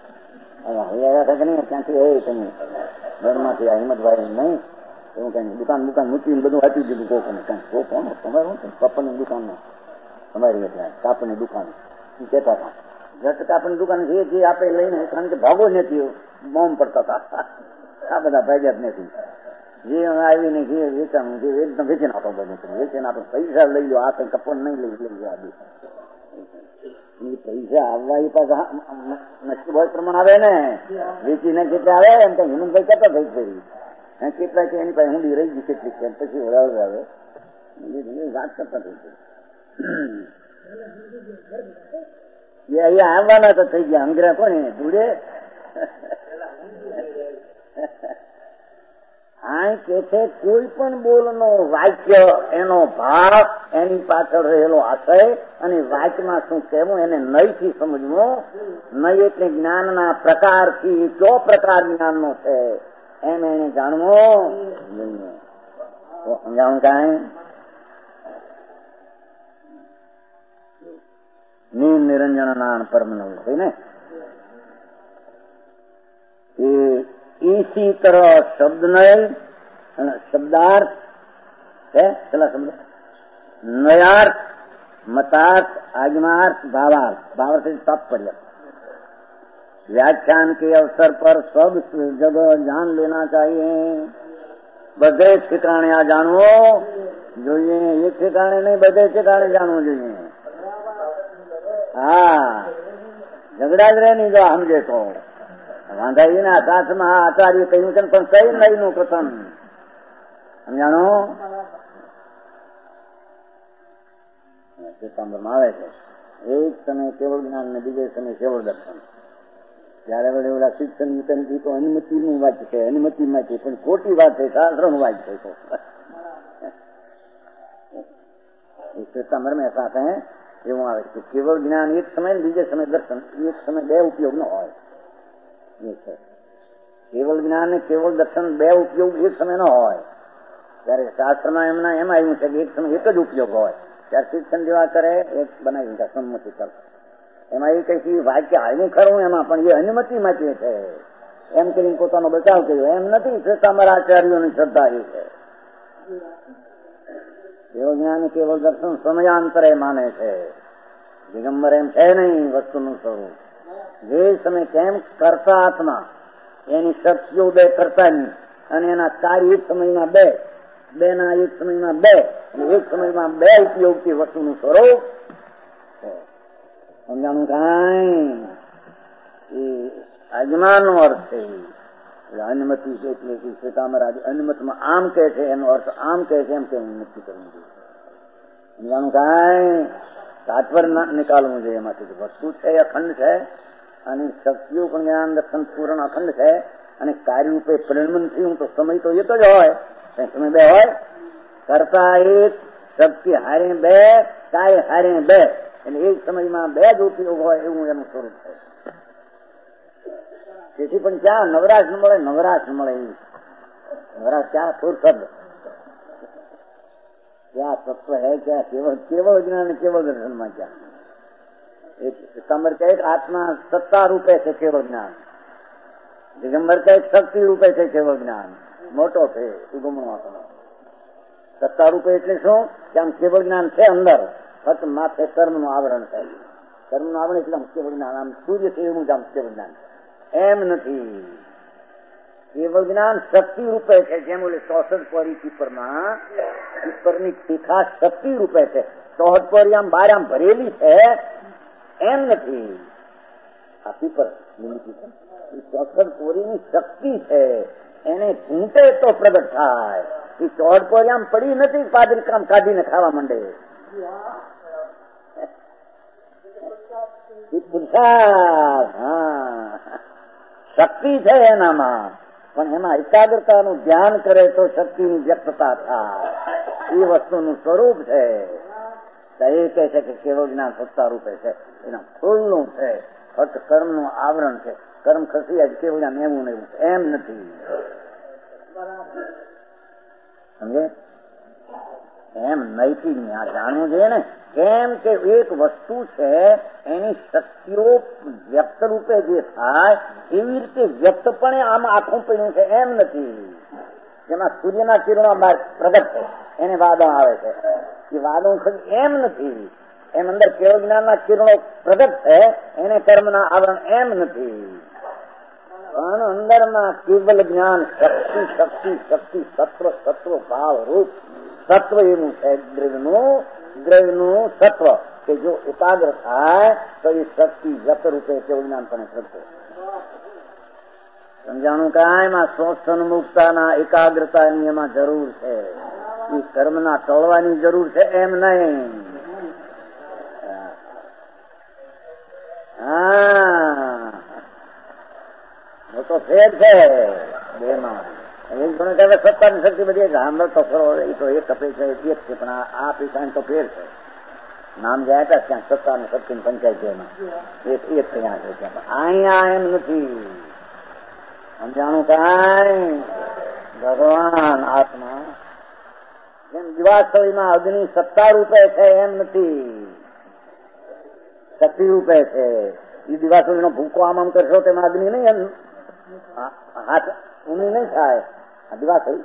ક્યાંથી હોય તમે ઘરમાંથી આ હિંમતભાઈ નહીં એવું કઈ દુકાન મૂકીને બધું આપી દીધું. કોકોને કઈ કોણ તમારું કપડની દુકાનમાં તમારી એટલે કાપડની દુકાન કહેતા હતા. જટ કાપડની દુકાન જે આપે લઈને, કારણ કે ભાગો નથી બોમ્બ પડતા હતા. આ બધા ભાગ્યા જ નથી. જે આવીને જે વેચાણ જે એકદમ વેચી નાખો, બધું વેચીને આપણે પૈસા લઈ લો. આ કઈ કપડ નહીં લઈ જવા દે. પૈસા આવવા એ પાછા નસીબ હોય પ્રમાણ આવે ને. વેચીને કેટલા આવે એમ કઈ હિમંતભાઈ કહેતા થઈ ગઈ કેટલા છે એની પાસે ઊંડી રહી ગઈ કેટલી છે, પછી વડાવડ આવે વાત કરતા થઈ ગઈ. એ અહીંયા આવવાના તો થઈ ગયા અંગ્રેજ કોને જોડે. આ કે છે કોઈ પણ બોલનો વાક્ય, એનો ભાવ, એની પાછળ રહેલો આશય અને વાક્યમાં શું કહેવું એને નયથી સમજવું. નય એટલે જ્ઞાનના પ્રકારથી કયો પ્રકાર જ્ઞાનનો છે એમ એને જાણવું. સમજાણું કાંઈ? નિરંજન નાણ પરમનવ છે ને એ इसी तरह शब्द नय शब्दार्थ है, चला शब्द नयार्थ, मतार्थ, आगमार्थ, भावार्थ, भावार्थ तात्पर्य। व्याख्यान के अवसर पर सब जगह जान लेना चाहिए. બધે ઠેકાણે આ જાણવો જોઈએ. એક ઠેકાણે નહીં, બધે ઠેકાણે જાણવું જોઈએ. હા, ઝઘડા જ રહે નહીં જો સમજે તો. વાંધાઈના સાથમાં આચાર્ય કહ્યું છે પણ કઈ નહીનું કથન સમજાણો? ચિત્તાંબરમાં આવે છે એક સમય કેવળ જ્ઞાન ને બીજે સમય કેવળ દર્શન. જયારે વડે ઓલા શિક્ષણ વિતરણ તો અનુમતિ નું વાક્ય છે, અનુમતિ માં છે પણ ખોટી વાત છે, શાસ્ત્ર નું વાક્ય છે. ચિત્તાંબર में ऐसा है એવું આવે છે કેવળ જ્ઞાન એક સમય બીજે સમય દર્શન, એક સમય બે ઉપયોગ ન હોય. કેવળ જ્ઞાન ને કેવળ દર્શન બે ઉપયોગ એક સમય ન હોય. ત્યારે શાસ્ત્રમાં એમ આવ્યું છે કે એક સમય એક જ ઉપયોગ હોય. ત્યારે શિક્ષણ જેવા કરે એક બનાવી સંમતિ કર. એમાં એ કઈ વાક્ય આવ્યું ખરું એમાં પણ એ અનુમતિ માટે છે એમ કરીને પોતાનો બચાવ કર્યો એમ નથી. અમારા આચાર્યોની શ્રદ્ધા એ છે. કેવળ જ્ઞાન કેવળ દર્શન સમયાંતરે માને છે. દિગંબર એમ છે નહીં વસ્તુનું સ્વરૂપ. જે સમય કેમ કરતા આત્મા એની શક્તિઓ બે કરતાની અને એના કાર્ય એક સમયમાં બે ના એક સમયમાં બે અને એક સમયમાં બે ઉપયોગથી વસ્તુનું સ્વરૂપ સમજાણું કાંઈ? એ આજમાનો અર્થ છે. અનુમતિ એટલે કે શ્વેતાંબર અનુમતિમાં આમ કહે છે એનો અર્થ આમ કહે છે એમ કે નક્કી કરવું જોઈએ. સમજાણું કાંઈ? તાત્પર્ય નિકાલવું જોઈએ. એમાંથી વસ્તુ છે અખંડ છે અને શક્તિઓ પણ જ્ઞાન દર્શન પૂર્ણ અખંડ છે અને કાર્ય રૂપે પરિણમન થયું તો સમય તો એક જ હોય. સમય બે હોય. કરતા એક, શક્તિ હારે બે, કાર્ય હારે બે, એટલે એક સમયમાં બે જ ઉપયોગ હોય એવું એનું સ્વરૂપ છે. તેથી પણ ક્યાં નવરાશ ન મળે, નવરાશ મળે. નવરાશ ક્યાં? ફુરસદ क्या तत्व है, क्या केवल ज्ञान केवल दर्शन में क्या एक स्तंभ का एक आत्मा सत्ता रूपे છે કેવળ જ્ઞાન. દિગંબર का एक શક્તિ રૂપે છે કેવળ જ્ઞાન. મોટો છે સુગમણો આપણો. સત્તા રૂપે એટલે શું કે આમ કેવળ જ્ઞાન છે અંદર, ફક્ત માથે કર્મનું આવરણ છે. કર્મનું આવરણ એટલે આમ કેવળ જ્ઞાન આમ સૂર્ય છે એવું જ આમ કેવળ જ્ઞાન એમ નથી. કેવળ જ્ઞાન શક્તિ રૂપે છે. જેમ ઓલે 64 પોરી પીપરની શિખા શક્તિ રૂપે છે. 64 પોરી આમ બહાર આમ ભરેલી છે એમ નથી. આ પીપર 64 પોરીની શક્તિ છે. એને ઢૂંઢે તો પ્રગટ થાય. એ 64 પોરી આમ પડી નથી, પાદરી કામ કાઢીને ખાવા માંડે. પુરુષાર્થ શક્તિ છે એનામાં, પણ એમાં એકાગ્રતાનું ધ્યાન કરે તો શક્તિની વ્યક્તતા થાય. એ વસ્તુનું સ્વરૂપ છે. તો એ કહે છે કે કેવળ જ્ઞાન સત્તા રૂપે છે, એના ફૂલનું છે, ફક્ત કર્મનું આવરણ છે. કર્મ ખસી જ કેવળ જ્ઞાન એવું ને એવું એમ નથી. સમજે? એમ નહીથી આ જાણવું જોઈએ ને. કેમ કે એક વસ્તુ છે એની શક્તિઓ વ્યક્ત રૂપે જે થાય એવી રીતે વ્યક્તપણે આમ આખું પડ્યું છે એમ નથી. જેમાં સૂર્યના કિરણો બહાર પ્રગટ છે એને વાદળ આવે છે, એ વાદળ એમ નથી. એમ અંદર કેવળ જ્ઞાનના કિરણો પ્રગટ છે એને કર્મના આવરણ એમ નથી. પણ અંદરમાં કેવલ જ્ઞાન શક્તિ શક્તિ શક્તિ સત્વ સત્વ ભાવ રૂપ સત્વ એવું છે. દ્રવ્યનું સત્વ કે જો એકાગ્ર થાય તો એ શક્તિ વ્યક્ત રૂપે કેવળ જ્ઞાન પણ પ્રગટે. સમજાણું કાયમાં સ્વસન્મુક્તાના એકાગ્રતાની એમાં જરૂર છે. એ કર્મના ટોળવાની જરૂર છે એમ નહીં. હા, તો ફેર છે બેમાં. સત્તાની શક્તિ બધી સાંભળ તો ખરો, એ તો એક અપે છે એક છે, પણ આ પૈસાની તો ફેર છે. નામ જાય હતા ત્યાં સત્તા અને શક્તિ પંચાયત જેમાં એક ત્યાં છે. અહીંયા એમ નથી. સમજાણું કાંઈ? ભગવાન આત્મા જેમ દિવાસળીમાં અગ્નિ સત્તા રૂપે છે એમ નથી, શક્તિ રૂપે છે. એ દિવાસળીનો ભૂકો આમ કરશો તેમાં અગ્નિ નહીં, એમ હાથ ઊંઘી નહીં થાય. આ દિવાસળી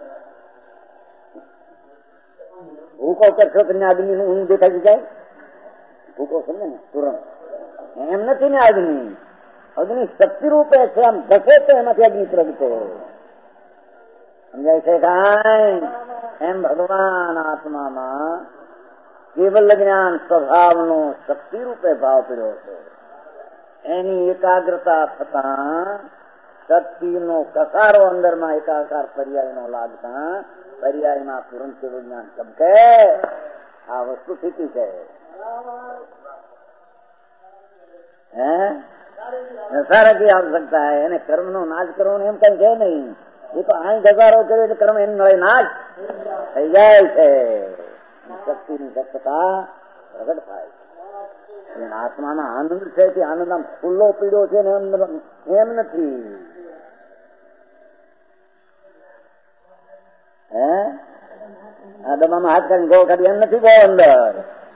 ભૂકો કરશો તો અગ્નિ નું ઊંઘ દેખાઈ જાય. ભૂકો સમજે ને તુરંત એમ નથી ને. અગ્નિ શક્તિ રૂપે છે, આમ ઘસે તો એમાંથી અગ્નિ પ્રગટે. સમજાય છે કાંઈ? એમ ભગવાન આત્મામાં કેવલ જ્ઞાન સ્વભાવનો શક્તિ રૂપે ભાવ પીડ્યો છે. એની એકાગ્રતા થતા શક્તિનો કસારો અંદરમાં એકાકાર પર્યાયનો લાગતા પર્યાયમાં તુરંત કેવલ જ્ઞાન ચમકે. આ વસ્તુ સ્થિતિ છે. સારાથી આવશ્યકતા હે. એને કર્મનો નાશ કરવાનો એમ કઈ છે નહીં. એ તો અહીં ગજારો કર્યો એટલે કર્મ એને નળે નાશ થઈ જાય છે. શક્તિની દક્ષતા પ્રગટ થાય છે. આત્માના આનંદ છે તે આનંદ આમ ખુલ્લો પીડ્યો છે ને એમ નથી. આ ડબ્બામાં હાથ કાઢી ગોળ કાઢી એમ નથી. ગોળ અંદર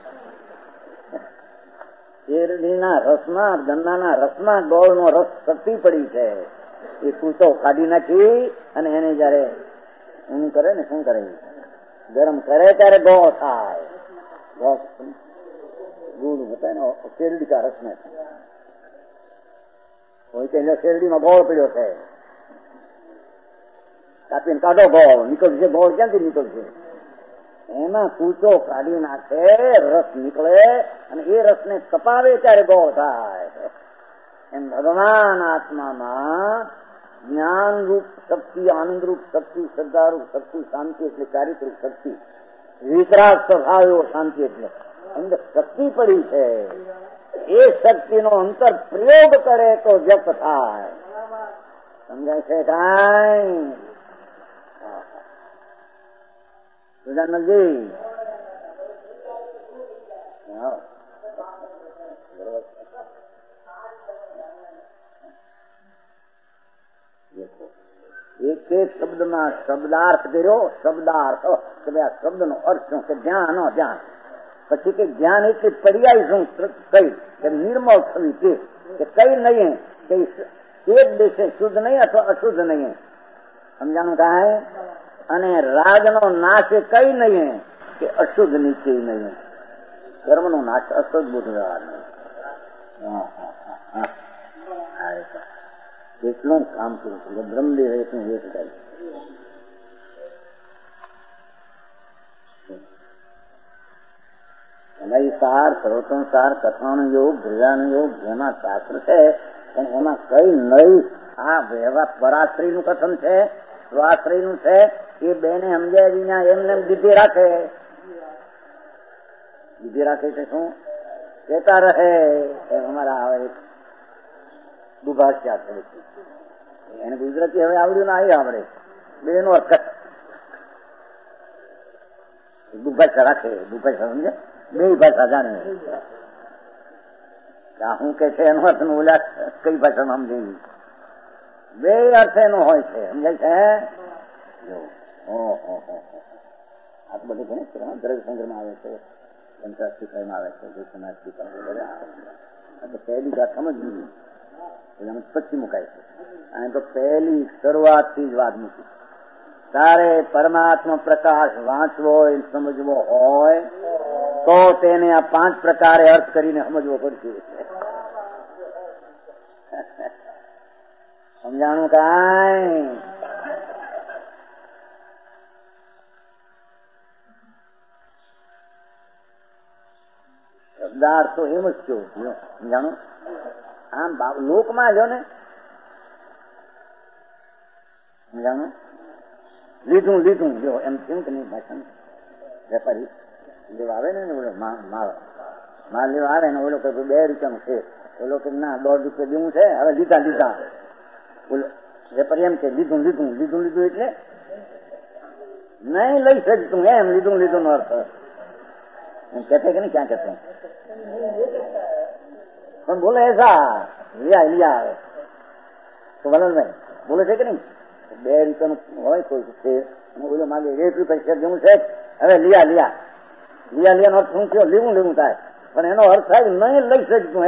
શેરડીના રસમાં, ગન્નાના રસમાં ગોળનો રસ શક્તિ પડી છે. એ કૂચો કાઢી નાખી અને એને જયારે ઊંઘ કરે ને, શું કરે, ગરમ કરે ત્યારે ગોળ થાય. ગોળ ગુડ હોતા ને શેરડી કા રસ में કોઈ કહે શેરડીમાં ગોળ પડ્યો છે, કાપીને કાઢો ગોળ નીકળશે. ગોળ ક્યાંથી નીકળશે? એમાં કૂચો કાઢી નાખે, રસ નીકળે અને એ રસને કપાવે ત્યારે ગોળ થાય. એમ ભગવાન આત્મામાં જ્ઞાન રૂપ શક્તિ, આનંદ રૂપ શક્તિ, શ્રદ્ધા રૂપ શક્તિ, શાંતિ એટલે ચારિત્રિક શક્તિ, વિતરાગ સ્વભાવ એવો શાંતિ એટલે અંદર શક્તિ પડી છે. એ શક્તિનો અંતર પ્રયોગ કરે તો વ્યક્ત થાય. સમજાય છે કાંઈ? સુજાનંદજી એક એક શબ્દમાં શબ્દાર્થ કર્યો. શબ્દાર્થ કે ભાઈ આ શબ્દનો અર્થ શું કે ધ્યાન ધ્યાન. પછી કે જ્ઞાન એટલે પર્યાય શું કઈ કે નિર્મળ થવી તે કે કઈ નહીં કે એક દેશે શુદ્ધ નહીં અથવા અશુદ્ધ નહીં. સમજાણું કાંઈ? અને રાગનો નાશ એ કઈ નહીં કે અશુદ્ધ નીચે નહીં. કર્મનો નાશ અશુદ્ધ બુદ્ધવાર નહીં. કેટલું કામ કર્યું છે બ્રહ્મદેવ એટલું એ થાય. એના સાર, સર્વોત્તમ સાર, કથાનો યોગ, ધ્રુજાનો યોગ જેમાં શાસ્ત્ર છે એમાં કઈ નહીં. આ વ્યવહાર પરાશ્રયનું કથન છે, સ્વાશ્રયનું છે. એ બેને સમજાય વિના એમને દીધી રાખે. દીધી રાખે છે શું કેતા રહે. અમારા આવે દુભાષ્યા છે એને ગુજરાતી હવે આવડ્યું ના આવડે બેનો અર્થ ભાષા રાખે, ભાષા સમજે, બે ભાષા જાણે. હું કે છે એનો અર્થ ઓલા કઈ ભાષામાં સમજે, બે અર્થ એનો હોય છે, સમજાય છે. આ તો બધું ઘણી દ્રવ્ય સંગ્રહમાં આવે છે, પંચાસ્તિકાયમાં આવે છે, તો પહેલી વાત સમજવી પછી મુકાય છે. અને તો પહેલી શરૂઆતથી જ વાત મૂકી. તારે પરમાત્મા પ્રકાશ વાંચવો હોય, સમજવો હોય તો તેને આ 5 પ્રકારે અર્થ કરીને સમજવો પડશે. સમજાણું કાંઈ? શબ્દાર્થ તો એમ જ કયો સમજાણું. આમ લોકમાં લ્યો ને, સમજાણું, લીધું લીધું જો એમ કેમ કે નહીં ભાષા વેપારી લેવા આવે ને ઓલો માલ લેવા આવે ને, ઓલો કે 2 રૂપિયાનું છે, ઓલો કે ના 1.5 રૂપિયા દેવું છે, હવે લીધા લીધા. ઓલો વેપારી એમ કે લીધું લીધું લીધું લીધું એટલે નહીં લઈ શકતું, એમ લીધું લીધું નો અર્થ એમ કહેते કે नहीं, क्या कहते हैं, પણ બોલે ऐसा लिया लिया તો વલણભાઈ બોલે છે કે નહીં, 2 રૂપિયાનું હોય કોઈ છે, ઓલો માગે 1 રૂપિયા જેવું છે, હવે લિયા લિયા લિયા લિયા નો અર્થ શું થયો, લેવું લેવું થાય, પણ એનો અર્થ થાય નહીં લઈ શકતું.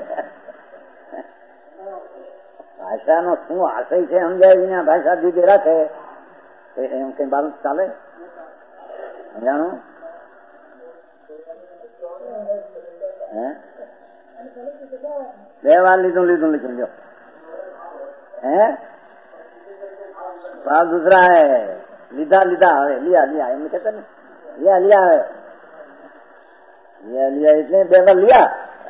ભાષાનો શું આશય છે સમજાય વિના ભાષા દીધી રાખે એમ કઈ બાબત ચાલે? સમજાણું? હે 2 વાર લીધું લીધું લીધું લ્યો. હે बात दूसरा है, લીધા લીધા હવે लिया लिया એમ કહેતા ને, लिया लिया है, लिया लिया એટલે 2 વાર लिया.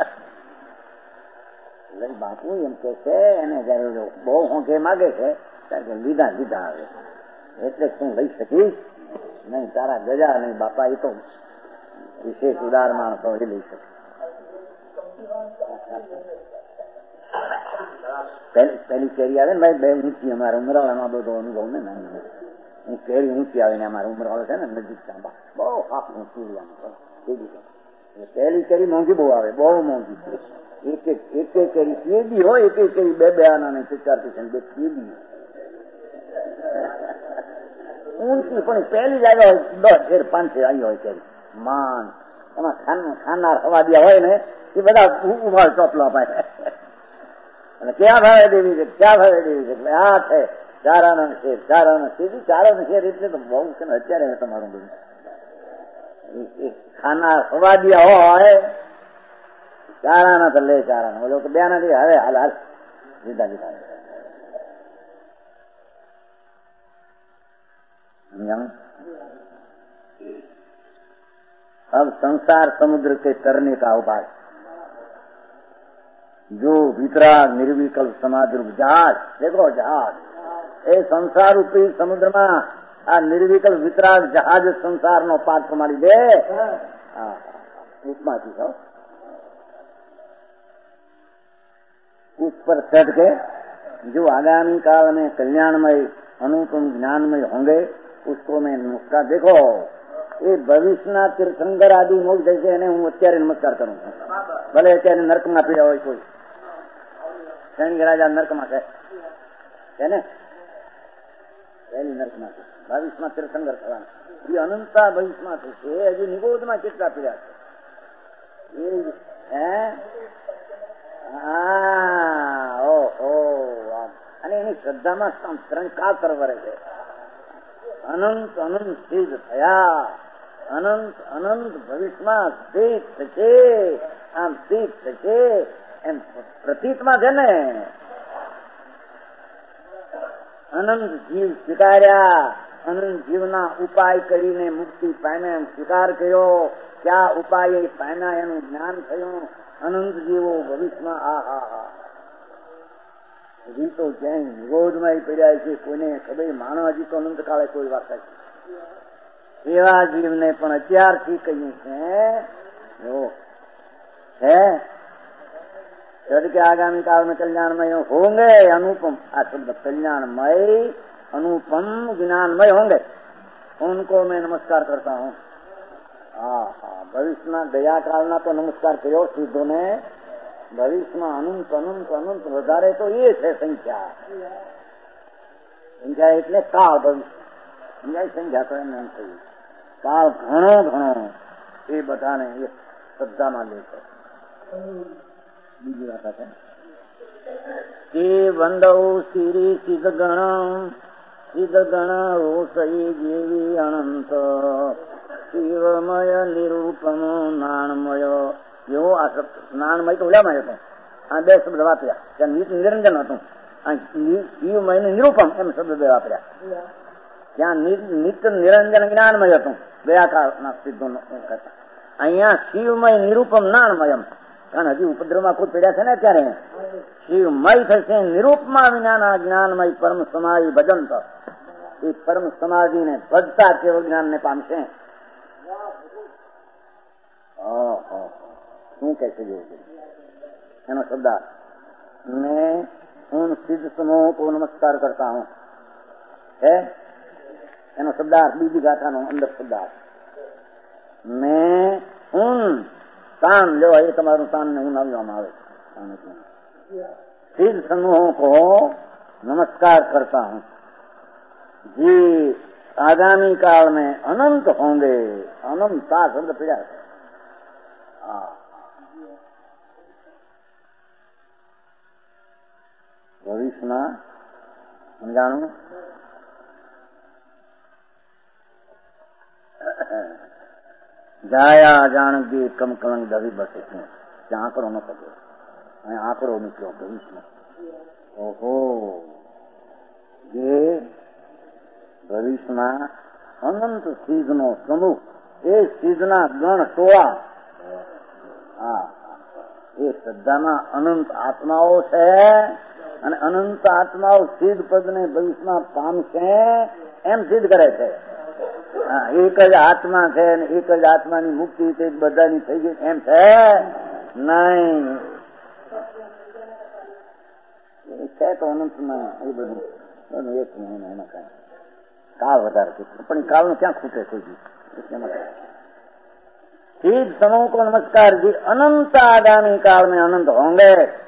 લઈ બાપુ એમ કે છે એને જયારે બહુ હોંકે માગે છે ત્યારે લીધા લીધા આવે એટલે શું લઈ શકીશ નહીં, તારા ગજા નહીં બાપા, એ તો વિશેષ ઉદાર માણસો એ લઈ શકે. પહેલી કેરી આવે ને ભાઈ, 2 ઊંચી અમારા ઉમરાવાળામાં બધો અનુભવ ને, કેરી ઊંચી આવે ને અમારા ઉમરાવાળા છે ને નજીક બહુ હાફ ઊંચી પહેલી કેરી મોંઘી બહુ આવે, બહુ મોંઘી. એક કેરી કેદી હોય, એક કેરી 2 આના ને 4 2 કેદી ઊંચી, પણ પહેલી જ આવી હોય 10 5 આવી હોય કેરી માન. એમાં ખાનાર હવાદિયા હોય ને એ બધા ઉભા ચોપલા પાય અને ક્યાં ભાવે દેવી છે, ક્યાં ભાવે દેવી છે, આ છે 4 આના શેર, 4 આના શેર, 4 આના શેર એટલે તો બહુ છે ને અત્યારે તમારું બધું. ખાનાર હવાદિયા હોય 4 આના તો લે, 4 આના, બોલો કે 2 આના દે, હવે હાલ હાલ લીધા લીધા. अब संसार समुद्र के तरने का उपाय, जो वितराग निर्विकल्प समाधि रूप जहाज, देखो जहाज એ સંસાર રૂપી સમુદ્રમાં આ નિર્વિકલ્પ વિતરાગ જહાજ સંસારનો પાઠ મારી દે. ઉપમાથી છો उस पर चढ़ के जो आगामी काल में कल्याणमय अनुपम ज्ञानमय होंगे उसको मैं नमस्कार. देखो ये भविष्यના તીર્થંકર આદि મોક્ષ છે એને હું અત્યારે નમસ્કાર કરું છું, ભલે અત્યારે નર્કમાં પીડ્યા હોય કોઈ, શનિ રાજા નર્કમાં છે ને, પહેલી નર્કમાં છે, ભવિષ્યમાં તીર્થંકર થવાના, એ અનંતા ભવિષ્યમાં થશે, હજી નિગોદમાં કેટલા પીડ્યા છે એ અને એની શ્રદ્ધામાં 3 કાળ પરવરે છે. અનંત અનંત સિદ્ધ થયા, અનંત અનંત ભવિષ્યમાં સ્થિત થશે, આમ સ્થિત થશે એમ પ્રતીતમાં છે ને. અનંત જીવ સ્વીકાર્યા, અનંત જીવના ઉપાય કરીને મુક્તિ પામ્યા એમ સ્વીકાર કર્યો, ક્યાં ઉપાય પામ્યા એનું જ્ઞાન થયું. અનંત જીવો ભવિષ્યમાં આ હજી તો જ્યાં નિરોધમાં પડ્યા છે, કોઈને ખબર માણો હજી તો અનંત કાળે કોઈ વાત છે, એવા જીવને પણ અત્યારથી કહ્યું છે કે આગામી કાળ में कल्याणमय होंगे अनुपम, આ શબ્દ कल्याणमय अनुपम ज्ञानमय होंगे, उनको मैं नमस्कार करता हूँ. ભવિષ્યમાં ગયા કાળના તો નમસ્કાર કર્યો સિદ્ધોને, ભવિષ્યમાં અનંત અનંત અનંત વધારે તો એ છે સંખ્યા. સંખ્યા એટલે કાળ. ભવિષ્ય સંખ્યા તો એમ થયું કાળ ઘણો ઘણો એ બધાને એ શ્રદ્ધામાં લે છે. બીજી વાત છે કે વંદવ શ્રી સિદ્ધગણ રોષઈ જેવી અનંત શિવમય નિરૂપમો નાણમય. એવો આ નાણમય તો ઓલામાં હતો. આ બે શબ્દ વાપર્યા. ત્યાં નિરંજન હતું. શિવમય નિરૂપમ એમ શબ્દ બે વાપર્યા. ત્યાં નિત્ય નિરંજન જ્ઞાનમય હતું ગયા કાળના સિદ્ધો. અહીંયા શિવમય નિરૂપમ નાણમયમ. કારણ હજી ઉપદ્રવમાં ખુદ પડ્યા છે ને ત્યારે શિવમય થશે નિરૂપમાં વિનાના જ્ઞાનમય પરમ સમાધિ ભજન. એ પરમ સમાધિને ભજતા કેવળ જ્ઞાનને પામશે. શું કહે છે એનો શબ્દ? मैं उन सिद्ध समूह को नमस्कार करता हूँ है એનો શબ્દાર્થ બીજી ગાથાનો અંદર શબ્દાર્થ. મેં ઉન કાન લો એ તમારું કાન ને હું નામવામાં આવે सिद्ध समूहों को नमस्कार करता हूँ जी आगामी काल में अनंत होंगे. अनंत शब्द पीड़ा है. ભવિષ્યમાં સમજાણું જાયા જાણકી કમ કલંક દવી બસે છે. ત્યાં આંકડો ન શકે. અહીં આંકડો નીકળ્યો ભવિષ્યમાં. ઓહો, જે ભવિષ્યમાં અનંત સિદ્ધનો સમૂહ, એ સિદ્ધના ગણ ટોળા, એ શ્રદ્ધામાં અનંત આત્માઓ છે અને અનંત આત્માઓ સિદ્ધ પદને ભવિષ્યમાં પામશે એમ સિદ્ધ કરે છે. એક જ આત્મા છે અને એક જ આત્માની મુક્તિ તે બધાની થઈ ગઈ એમ છે નહીં. છે તો અનંતમાં એ બધું એક એમાં કઈ કાળ વધારે પણ કાળનું ક્યાં ખૂટે કોઈ બી. सिद्ध समूह को नमस्कार जी. अनंत आगामी काल में अनंत होंगे.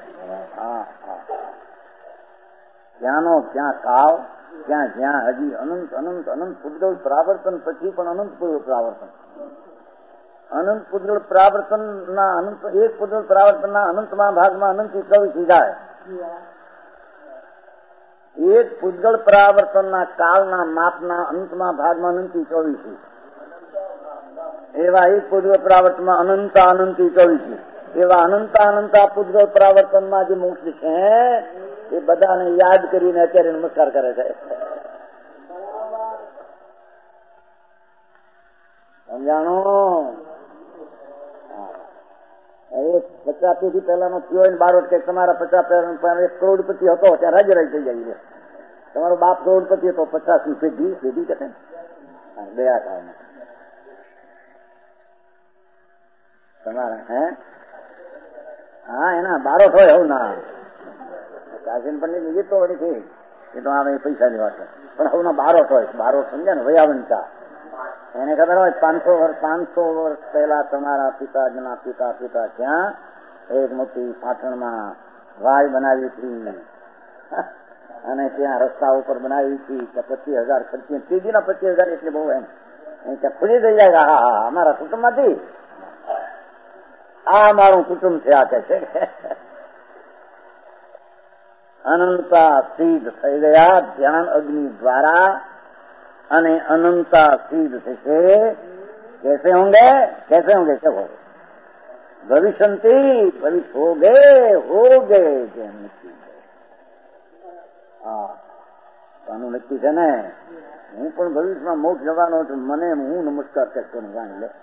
જ્યાંનો ત્યાં કાળ, ત્યાં જ્યાં હજી અનંત અનંત અનંત પૂતગળ પ્રાવર્તન પછી પણ અનંત પૂતગળ પ્રાવર્તન. અનંત પૂતગળ પ્રાવર્તન ના અનંત એક પૂતગળ પ્રાવર્તન ના અનંતમાં ભાગમાં અનંત 24 જાય. એક પૂતગળ પ્રાવર્તન ના કાળના માપના અનંતમાં ભાગમાં અનંત 24 એવા એક પૂતગળ પ્રાવર્તનમાં અનંત અનંત 24 એવા અનંત અનંત પૂતગળ પ્રાવર્તનમાં જે મોક્ષ છે એ બધાને યાદ કરીને અત્યારે નમસ્કાર કરે છે. સમજાણો? 50 પેઢી પહેલાનો થયો હોય બારોટ કે તમારા 50 1 કરોડપતિ હતો ત્યાં રાજ્ય રાજ થઈ જાય. તમારો બાપ કરોડપતિ હતો 50ની પેઢી કે ગયા કાળમાં તમારા હા એના બારોટ હોય હવે ના કાશીન પંડિત ગીત તો વળી એ તો આવે પૈસાની વાત છે પણ હવે ના બારોટ હોય. બારોટ સમજે ને વયાવંતા એને ખબર હોય 500 વર્ષ પહેલા તમારા પિતાજીના પિતા ત્યાં એક મોટી પાટણમાં વાય બનાવી હતી અને ત્યાં રસ્તા ઉપર બનાવી હતી કે 25,000 ખર્ચી. ત્રીજીના 25,000 એટલે બહુ એમ ત્યાં ખુલી થઈ જાય. હા અમારા કુટુંબમાંથી આ મારું કુટુંબ છે આ કે છે. અનંતા સિદ્ધ થઈ ગયા ધ્યાન અગ્નિ દ્વારા અને અનંતા સિદ્ધ થશે. कैसे होंगे क्या होगा? भविष्यंती भविष्य हो गए આનું નક્કી છે ને. હું પણ ભવિષ્યમાં મોક્ષ જવાનો છું. મને હું નમસ્કાર કરતો જાણી લે.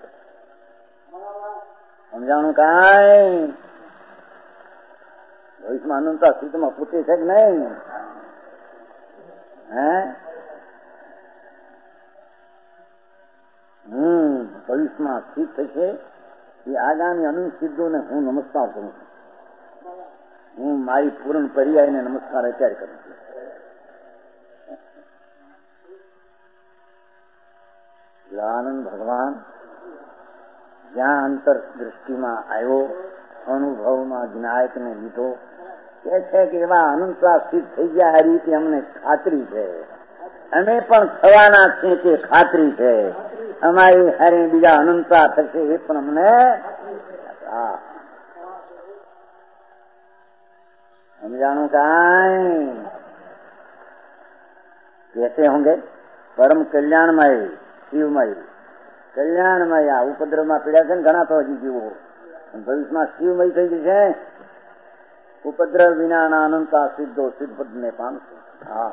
સમજાણું કાંઈ? ભવિષ્યમાં અનંતા સ્થિતિમાં પૂછે છે કે નહીં? ભવિષ્યમાં સ્થિત થશે એ આગામી અનંત સિદ્ધોને હું નમસ્કાર કરું છું. હું મારી પૂર્ણ પર્યાયને નમસ્કાર અત્યારે કરું છું. આનંદ ભગવાન જ્યાં અંતરદૃષ્ટિમાં આવ્યો, અનુભવમાં વિનાયકને લીધો, કે છે કે એવા અનંતતા સિદ્ધ થઈ ગયા, આ રીતે અમને ખાતરી છે, અમે પણ થવાના છીએ તે ખાતરી છે, અમારી હારે બીજા અનંતતા થશે એ પણ અમને समझाणु काई कैसे होंगे? परम कल्याणमय शिवमय कल्याणमय आ उपद्रव में पीड़ा है घना तो हजी जीवो भविष्य में शिवमय थी जैसे उपद्रव विना अनंता सिद्धो सिद्ध ने पाम हाँ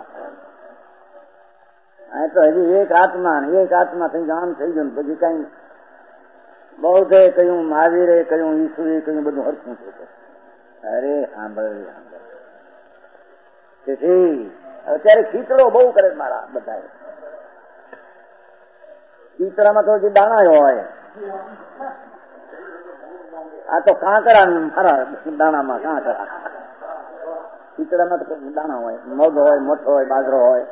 तो हजी एक आत्मा थी जान थी गयु बी कई बहुत कहू महावीरे कहू ईश्वरी कहू बधु हरखू थे अरे सांभळ અત્યારે ખીચડો બહુ કરે મારા બધા ખીચડામાં તો જે દાણા હોય આ તો કાંકરા મારા દાણામાં કાંકરા ખીચડામાં તો દાણા હોય મગ હોય મઠ હોય બાજરો હોય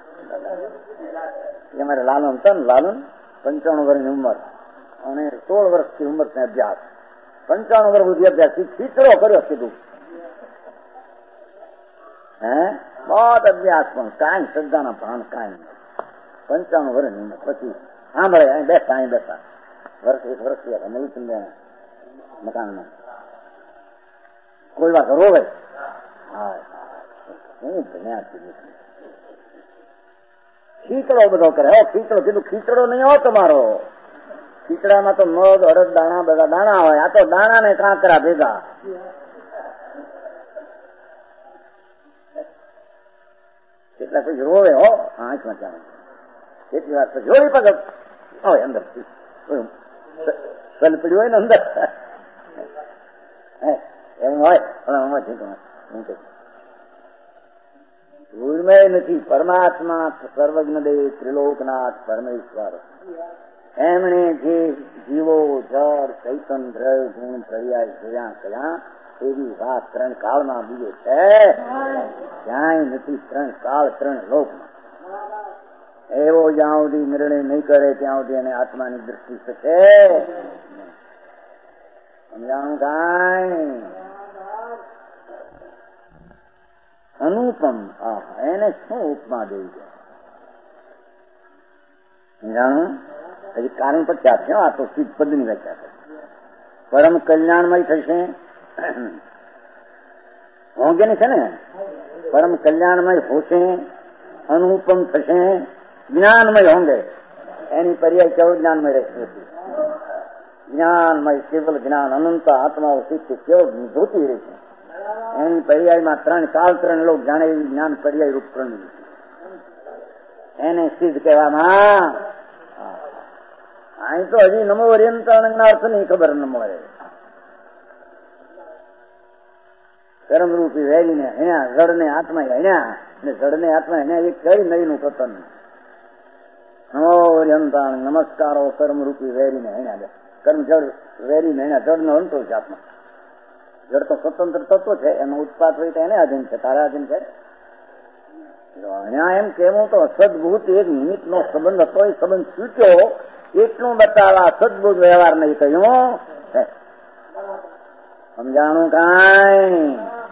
અમારે લાલન હતો ને લાલન 95 વર્ષની ઉંમર અને 16 વર્ષની ઉંમર ને અભ્યાસ 95 વર્ષ સુધી અભ્યાસ ખીચડો કર્યો કીધું बहुत अभ्यास પણ કાંઈ શ્રદ્ધાના ભાન કાંઈ 95 વર્ષની ઉંમર પછી સાંભળે અહીં બેઠા વર્ષ એક વર્ષ થયા નવી મકાનમાં કોઈ વાત રોવે ખીચડો બધો કરે ખીચડો કીધું ખીચડો નહીં હોય તમારો ખીચડામાં તો મગ અડદ દાણા બધા દાણા હોય આ તો દાણા ને કાંકરા ભેગા કેટલા પછી રોવે હો આંખમાં ચાલે કેટલી વાર પછી રોવી પગ હોય અંદર સલ પડ્યું હોય ને અંદર એવું હોય ભૂલમય નથી પરમાત્મા સર્વજ્ઞ દેવ ત્રિલોકનાથ પરમેશ્વર એમણે જે જીવો જળ ચૈતન દ્રવ્ય ગુણ પર્યાય જોયા કયા એવી વાત 3 કાળમાં બીજે છે ક્યાંય નથી 3 કાળ 3 લોકમાં એવો જ્યાં સુધી નિર્ણય નહીં કરે ત્યાં સુધી એને આત્માની દ્રષ્ટિ થશે સમજાણું કાંઈ અનુપમ એને શું ઉપમા દેવી છે સમજાણું હજી કારણ પછી આપશે આ તો સિદ્ધ પદની વ્યાખ્યા છે પરમ કલ્યાણમય થશે હોંગે ને છે ને પરમ કલ્યાણમય હોશે અનુપમ થશે જ્ઞાનમય હોંગે એની પર્યાય કેવળ જ્ઞાનમય રહેશે જ્ઞાનમય કેવલ જ્ઞાન અનંત આત્માઓ સિદ્ધ કેવળ વિભૂતિ રહેશે એની પર્યાયમાં 3 કાળ 3 લોક જાણે એવી જ્ઞાન પર્યાય રૂપ પ્રણવી એને સિદ્ધ કહેવામાં અહીં તો હજી નમો અર્યંતના અર્થ નહીં ખબર ન મળે કર્મરૂપી વેરીને હેણ્યા જળને આત્મા હેણ્યા ને જળને આત્મા હેણ્યા એ કઈ નહીનું પતન નમો અર્યંતાણ નમસ્કારો કર્મરૂપી વેરીને હેણ્યા કર્મ જળ વેરીને હેણ્યા જળનો અંતો છે આત્મા જળ તો સ્વતંત્ર તત્વ છે એનો ઉત્પાદ હોય તો એને આધીન છે તારા આધીન છે અહીંયા એમ કેવું તો સદભૂત એક નિમિત્ત નો સંબંધ હતો એ સંબંધ છૂટ્યો એટલું બતાવવા સદભૂત વ્યવહાર નહીં કહ્યું સમજાણું કાંઈ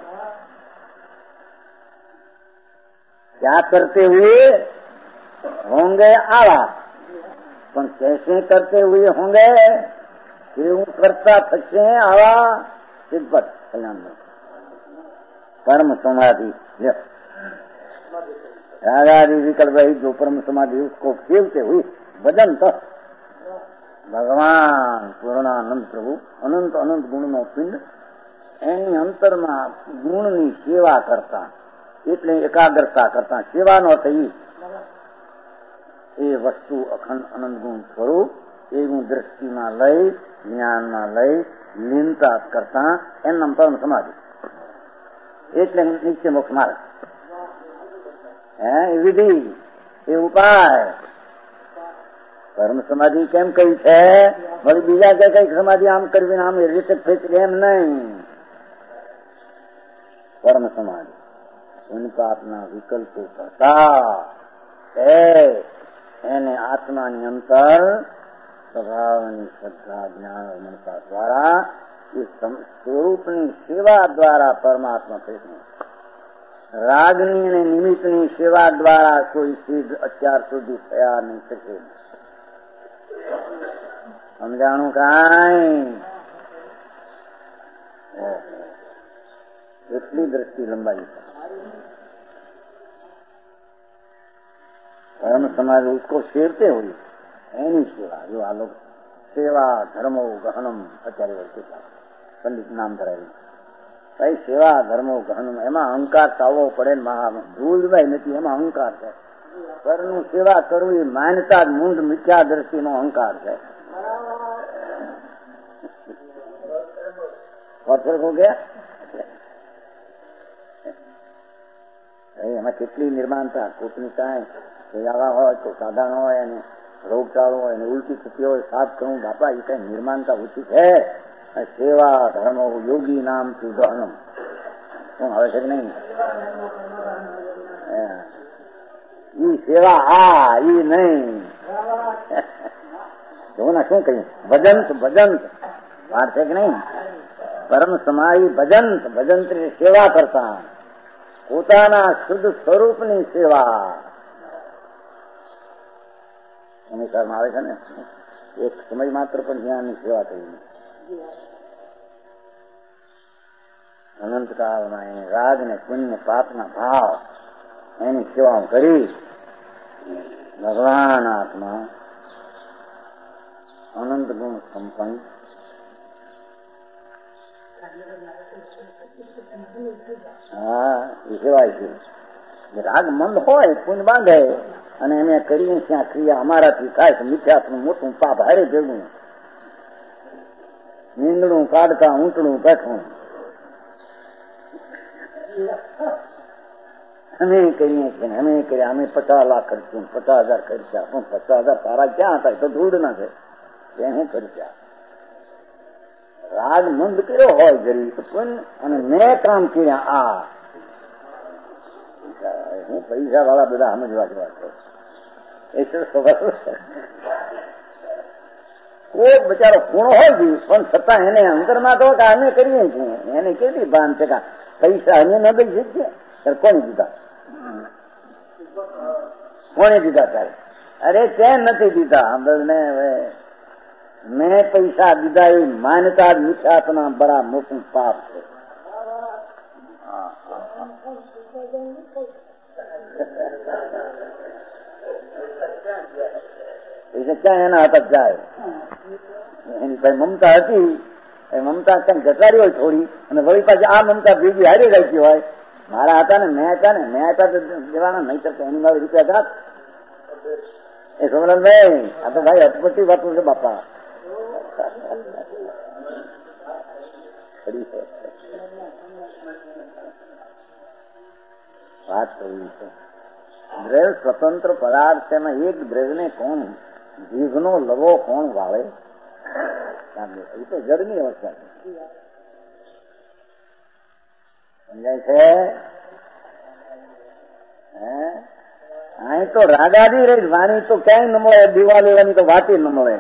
क्या करते हुए होंगे आवा પણ कैसे करते हुए होंगे કેવું કરતા થશે આવા સિદ્ધપદ કલ્યાણ परम समाधि रागादि विकल्प रही जो परम समाधि उसको खेलते हुए भजन तो भगवान पूर्णानंद प्रभु अनंत अनंत गुण नो पिंड एनी अंतर में गुण नी सेवा करता એટલે એકાગ્રતા કરતા સેવાનો થઈ એ વસ્તુ અખંડ અનંત ગુણ સ્વરૂપ એવું દ્રષ્ટિમાં લઈ જ્ઞાનમાં લઈ લીનતા કરતા એમ નામ પરમ સમાધિ એટલે નિત્ય મોક્ષ માર્ગ એ વિધિ એ ઉપાય પરમ સમાધિ કેમ કહી છે વળી બીજા કઈક સમાધિ આમ કરવી આમ રીતે થઈ એમ નહીં પરમ સમાધિ उनका अपना विकल्प करता है એને આત્માની અંતર स्वभावनी श्रद्धा ज्ञान और मनता द्वारा इस स्वरूपनी सेवा द्वारा परमात्मा कृष्ण रागनी ने निमित्तनी सेवा द्वारा कोई सिद्ध અત્યાર સુધી થયા નહીં શકે. સમજાણું કાંઈ? એટલી દ્રષ્ટિ લંબાઈ धर्म समाज उसको सेवते हुए एनी सेवा जो आ लोग सेवा धर्मो गहनम અત્યારે પંડિત નામ ધરાવ્યું ભાઈ સેવા ધર્મો ગહનમ એમાં અહંકાર ચાવવો પડે ને મહા ભૂલભાઈ નથી એમાં અહંકાર છે. પરનું સેવા કરવું એ માન્યતા મૂંડ મિથ્યા દ્રષ્ટિનો અહંકાર છે. ફરક હો ગયા એમાં કેટલી નિર્માણતા કૂટનીતા આવા હોય તો સાધારણ હોય અને રોગચાળો હોય અને ઉલટી થતી હોય સાફ કરવું બાપા એ કઈ નિર્માણતા ઓછી છે. સેવા ધર્મ યોગી નામ સુધનમ શું આવે છે કે નહીં? ઈ સેવા આ ઈ નહીં જોને શું કહ્યું? ભજંત ભજંત વાત છે કે નહીં? પરમ સમાયી ભજંત ભજંત સેવા કરતા પોતાના શુદ્ધ સ્વરૂપની સેવા અનુસારમાં આવે છે ને. એક સમય માત્ર પણ જ્ઞાનની સેવા કરી અનંતકાળમાં એને રાગ ને પુણ્ય પાપના ભાવ એની સેવા કરી ભગવાન આત્મા અનંત ગુણ સંપન્ન હા એ સેવાય છે. રાગ મંદ હોય પુણ્ય બાંધે અને એમે કરીએ ત્યાં ક્રિયા અમારાથી થાય તો મિથ્યાત્મનું મોટું પાપ હારે ભેગું નીંદણું કાઢતા ઊંટણું બેઠું અમે કરીએ છીએ અમે કર્યા અમે 50 લાખ ખર્ચ્યું 50,000 ખર્ચ્યા પણ 50,000 તારા ક્યાં હતા તો ધૂળ ના છે હું ખર્ચ્યા. રાગ મંદ કર્યો હોય ગરીબ અને મેં કામ કર્યા આ હું પૈસા વાળા બધા સમજવા જેવા છે. કોઈ બચારો ખૂણો હોય છે પણ છતાં એને અંતરમાં તો કે અમે કરીએ છીએ એને કેટલી ભાન છે કે પૈસા અમે ન દઈ શકીએ. કોને દીધા? કોને દીધા તારે? અરે ચેન નથી દીધા ને મેં પૈસા દીધા એ માન્યતા મિથ્યાત્વના બડા મોટું પાપ છે. પૈસા ક્યાં એના હતા જાય એની ભાઈ મમતા હતી એ મમતા ક્યાં ઘટાડી હોય થોડી અને વળી પાછી આ મમતા ભેગી હારી રાખી હોય. મારા હતા ને મેં હતા તો દેવાના નહીં કરતા એની મારી રૂપિયા જાત એ સોમનાથભાઈ આ તો ભાઈ અટપટી વાતો છે બાપા. વાત કરવી છે. દ્રવ્ય સ્વતંત્ર પદાર્થ છે એમાં એક દ્રવ્યને કોણ જીભનો લવો કોણ વાળે? એ તો જડની અવસ્થા છે. સમજાય છે? અહીં તો રાગાદી રહી વાણી તો ક્યાંય ન મળે. દીવા લેવાની તો વાત ન મળે.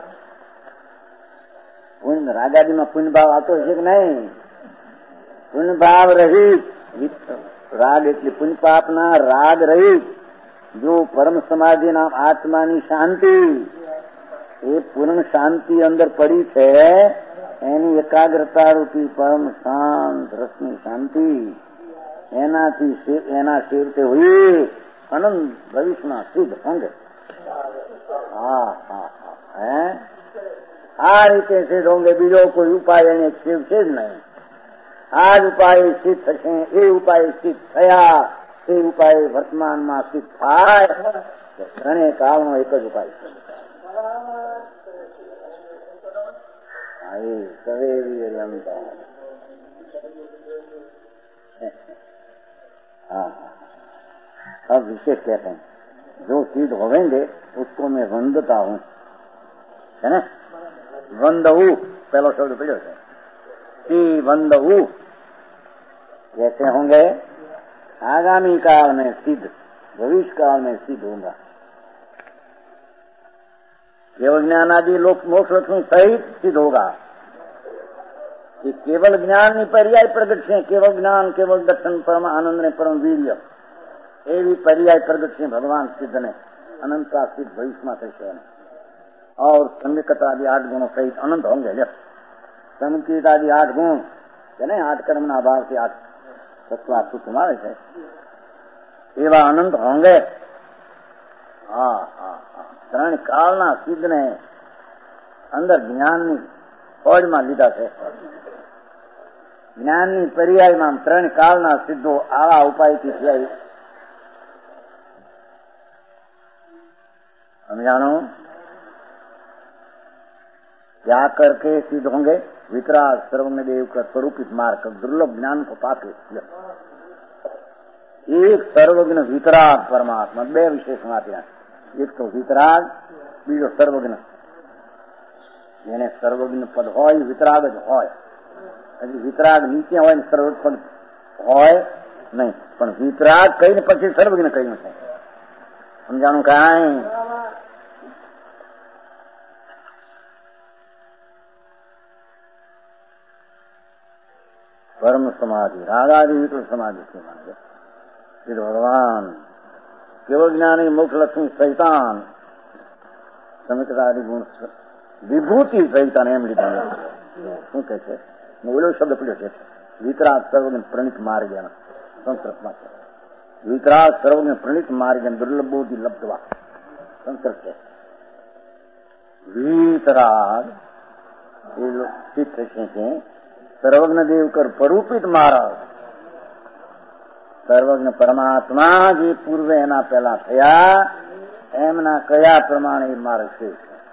પુણ્ય રાગાદીમાં પુણ્ય ભાવ આવતો છે કે નહીં? પુણ્ય ભાવ રહિત રાગ એટલે પુણ્ય પાપના રાગ રહિત જો પરમ સમાધિ નામ આત્માની શાંતિ એ પૂર્ણ શાંતિ અંદર પડી છે એની એકાગ્રતા રૂપી પરમ શાંત રસની શાંતિ એનાથી એના સેવતે હોય અનંત ભવિષ્યમાં શુદ્ધ અંગે આ રીતે સિદ્ધ હોંગે. બીજો કોઈ ઉપાય એને શિવ છે જ નહીં. આ જ ઉપાય સિદ્ધ થશે એ ઉપાય સિદ્ધ થયા એ ઉપાય વર્તમાનમાં સિદ્ધ થાય. ઘણે કાળનો એક જ ઉપાય છે. अब विशेष कहते हैं जो सिद्ध होवेंगे उसको मैं वंदता हूँ, है ना? वंदहू पहला शब्द पढ़ो है कि वंदहू कैसे होंगे? आगामी काल में सिद्ध, भविष्य काल में सिद्ध होगा. केवल ज्ञान आदि लोक मोक्ष लक्ष्मी सहित सिद्ध होगा कि केवल ज्ञान ની पर्याय प्रगट છે केवल ज्ञान केवल दर्शन परम आनंद ने परम वीर्य એવી पर्याय प्रगट છે भगवान सिद्ध ने अनंत सिद्ध भविष्य में થશે और संविकत आदि 8 गुणों सहित अनंत होंगे। जब संवित आदि 8 गुण है ना 8 कर्म ना भाव से 8 तत्व तुम्हारे है एवं अनंत होंगे। हाँ हाँ हाँ ત્રણ કાળના સિદ્ધ ને અંદર જ્ઞાનની ફોજમાં લીધા છે। જ્ઞાનની પર્યાયમાં ત્રણ કાળના સિદ્ધો આવા ઉપાયથી થયા। समझानो क्या करके सिद्ध होंगे? वितराग सर्वज्ञ देव का स्वरूपित मार्ग दुर्लभ ज्ञान को पाके। एक सर्वज्ञ वितराग परमात्मा बे विशेषण आते हैं। एक तो वितराग बीजो सर्वज्ञ जेने सर्वज्ञ पद होय वितराग ज होय। वितराग नीचे होय ने सर्वज्ञ पद होय नहीं पण वितराग कई ने पछी सर्वज्ञ कह्युं छे। समझाणुं काई परम समाधि रागादि विकल समाधि से मांगे श्री भगवान केवल ज्ञानी मोक्ष लक्ष्मी सहितान समितादि गुण विभूति सहितान एम लीधा शू कहे छे बोलो शब्द पड़्यो छे वितराग सर्वज्ञ प्रणित मार्ग संस्कृत में वितराग सर्वज्ञ प्रणित मार्ग दुर्लभ बोधि लब्धवा संस्कृत है। वितराग सिद्ध છે सर्वज्ञ देव कर परूपित महाराज सर्वज्ञ परमात्मा जी पूर्वे एना पहला थया एमना कया प्रमाणे मार्ग से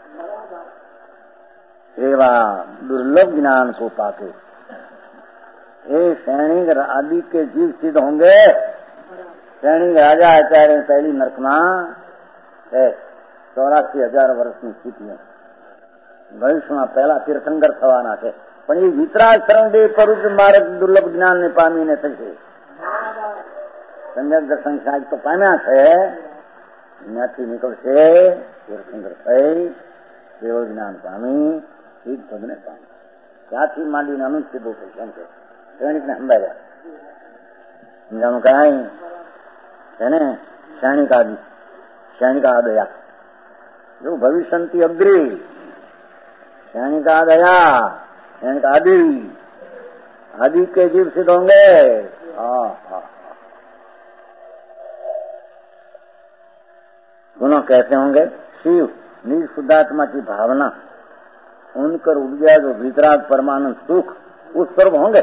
एवा दुर्लभ ज्ञान को पाके हे सैनिक आदि के जीव सिद्ध होंगे। सैनिक राजा आचार्य पहली नरकमा है 84,000 वर्ष की स्थिति है। भविष्य में पहला तीर्थंकर थवाना है पण ये वितराग शरणदेव परूप मार्ग दुर्लभ ज्ञान ने पामी ने थशे। सम्यक दर्शन साज तो पाम्या छे न्याथी निकळशे तीर्थंकर थई केवल ज्ञान पामी एक पद ने पामी त्याथी मांडीने अनंत सिद्धो थशे एम छे। सैनिक ने संभाळ्या समजाणुं काई है ने सैनिकादया जो भविष्यंति अग्रे सैनिकादया आदि आदि के जीव सिद्ध होंगे। दोनों कैसे होंगे? शिव निज शुद्धात्मा की भावना उनकर उपजा जो वितराग परमानंद सुख उस स्वरूप होंगे।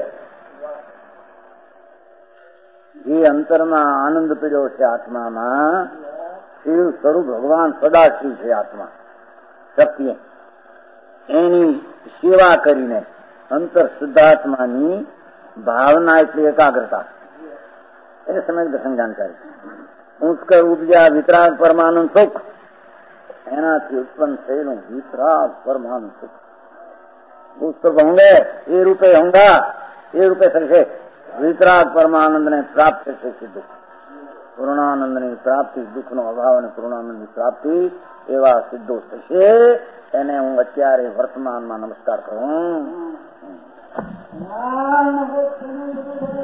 ये अंतर में आनंद पीड़ो से आत्मा में शिव स्वरूप भगवान सदा शिव है। आत्मा शक्ति एनी सेवा करीने अंतर शुद्धात्मानी भावना એટલે એકાગ્રતા એટલે સમય દર્શન જાણકારી ઉત્કર ઉપજા વિતરાગ પરમાનંદ સુખ એનાથી ઉત્પન્ન થયેલું વિતરાગ પરમાનંદ સુખ ઉત્કર હોંगे એ રૂપે હોંગા એ रूपे થશે વિતરાગ પરમાનંદ ને પ્રાપ્ત થશે સિદ્ધ પૂર્ણાનંદ ની પ્રાપ્તિ દુઃખ નો અભાવ અને પૂર્ણાનંદ ની પ્રાપ્તિ એવા સિદ્ધો થશે। એને હું અત્યારે વર્તમાનમાં નમસ્કાર કરું।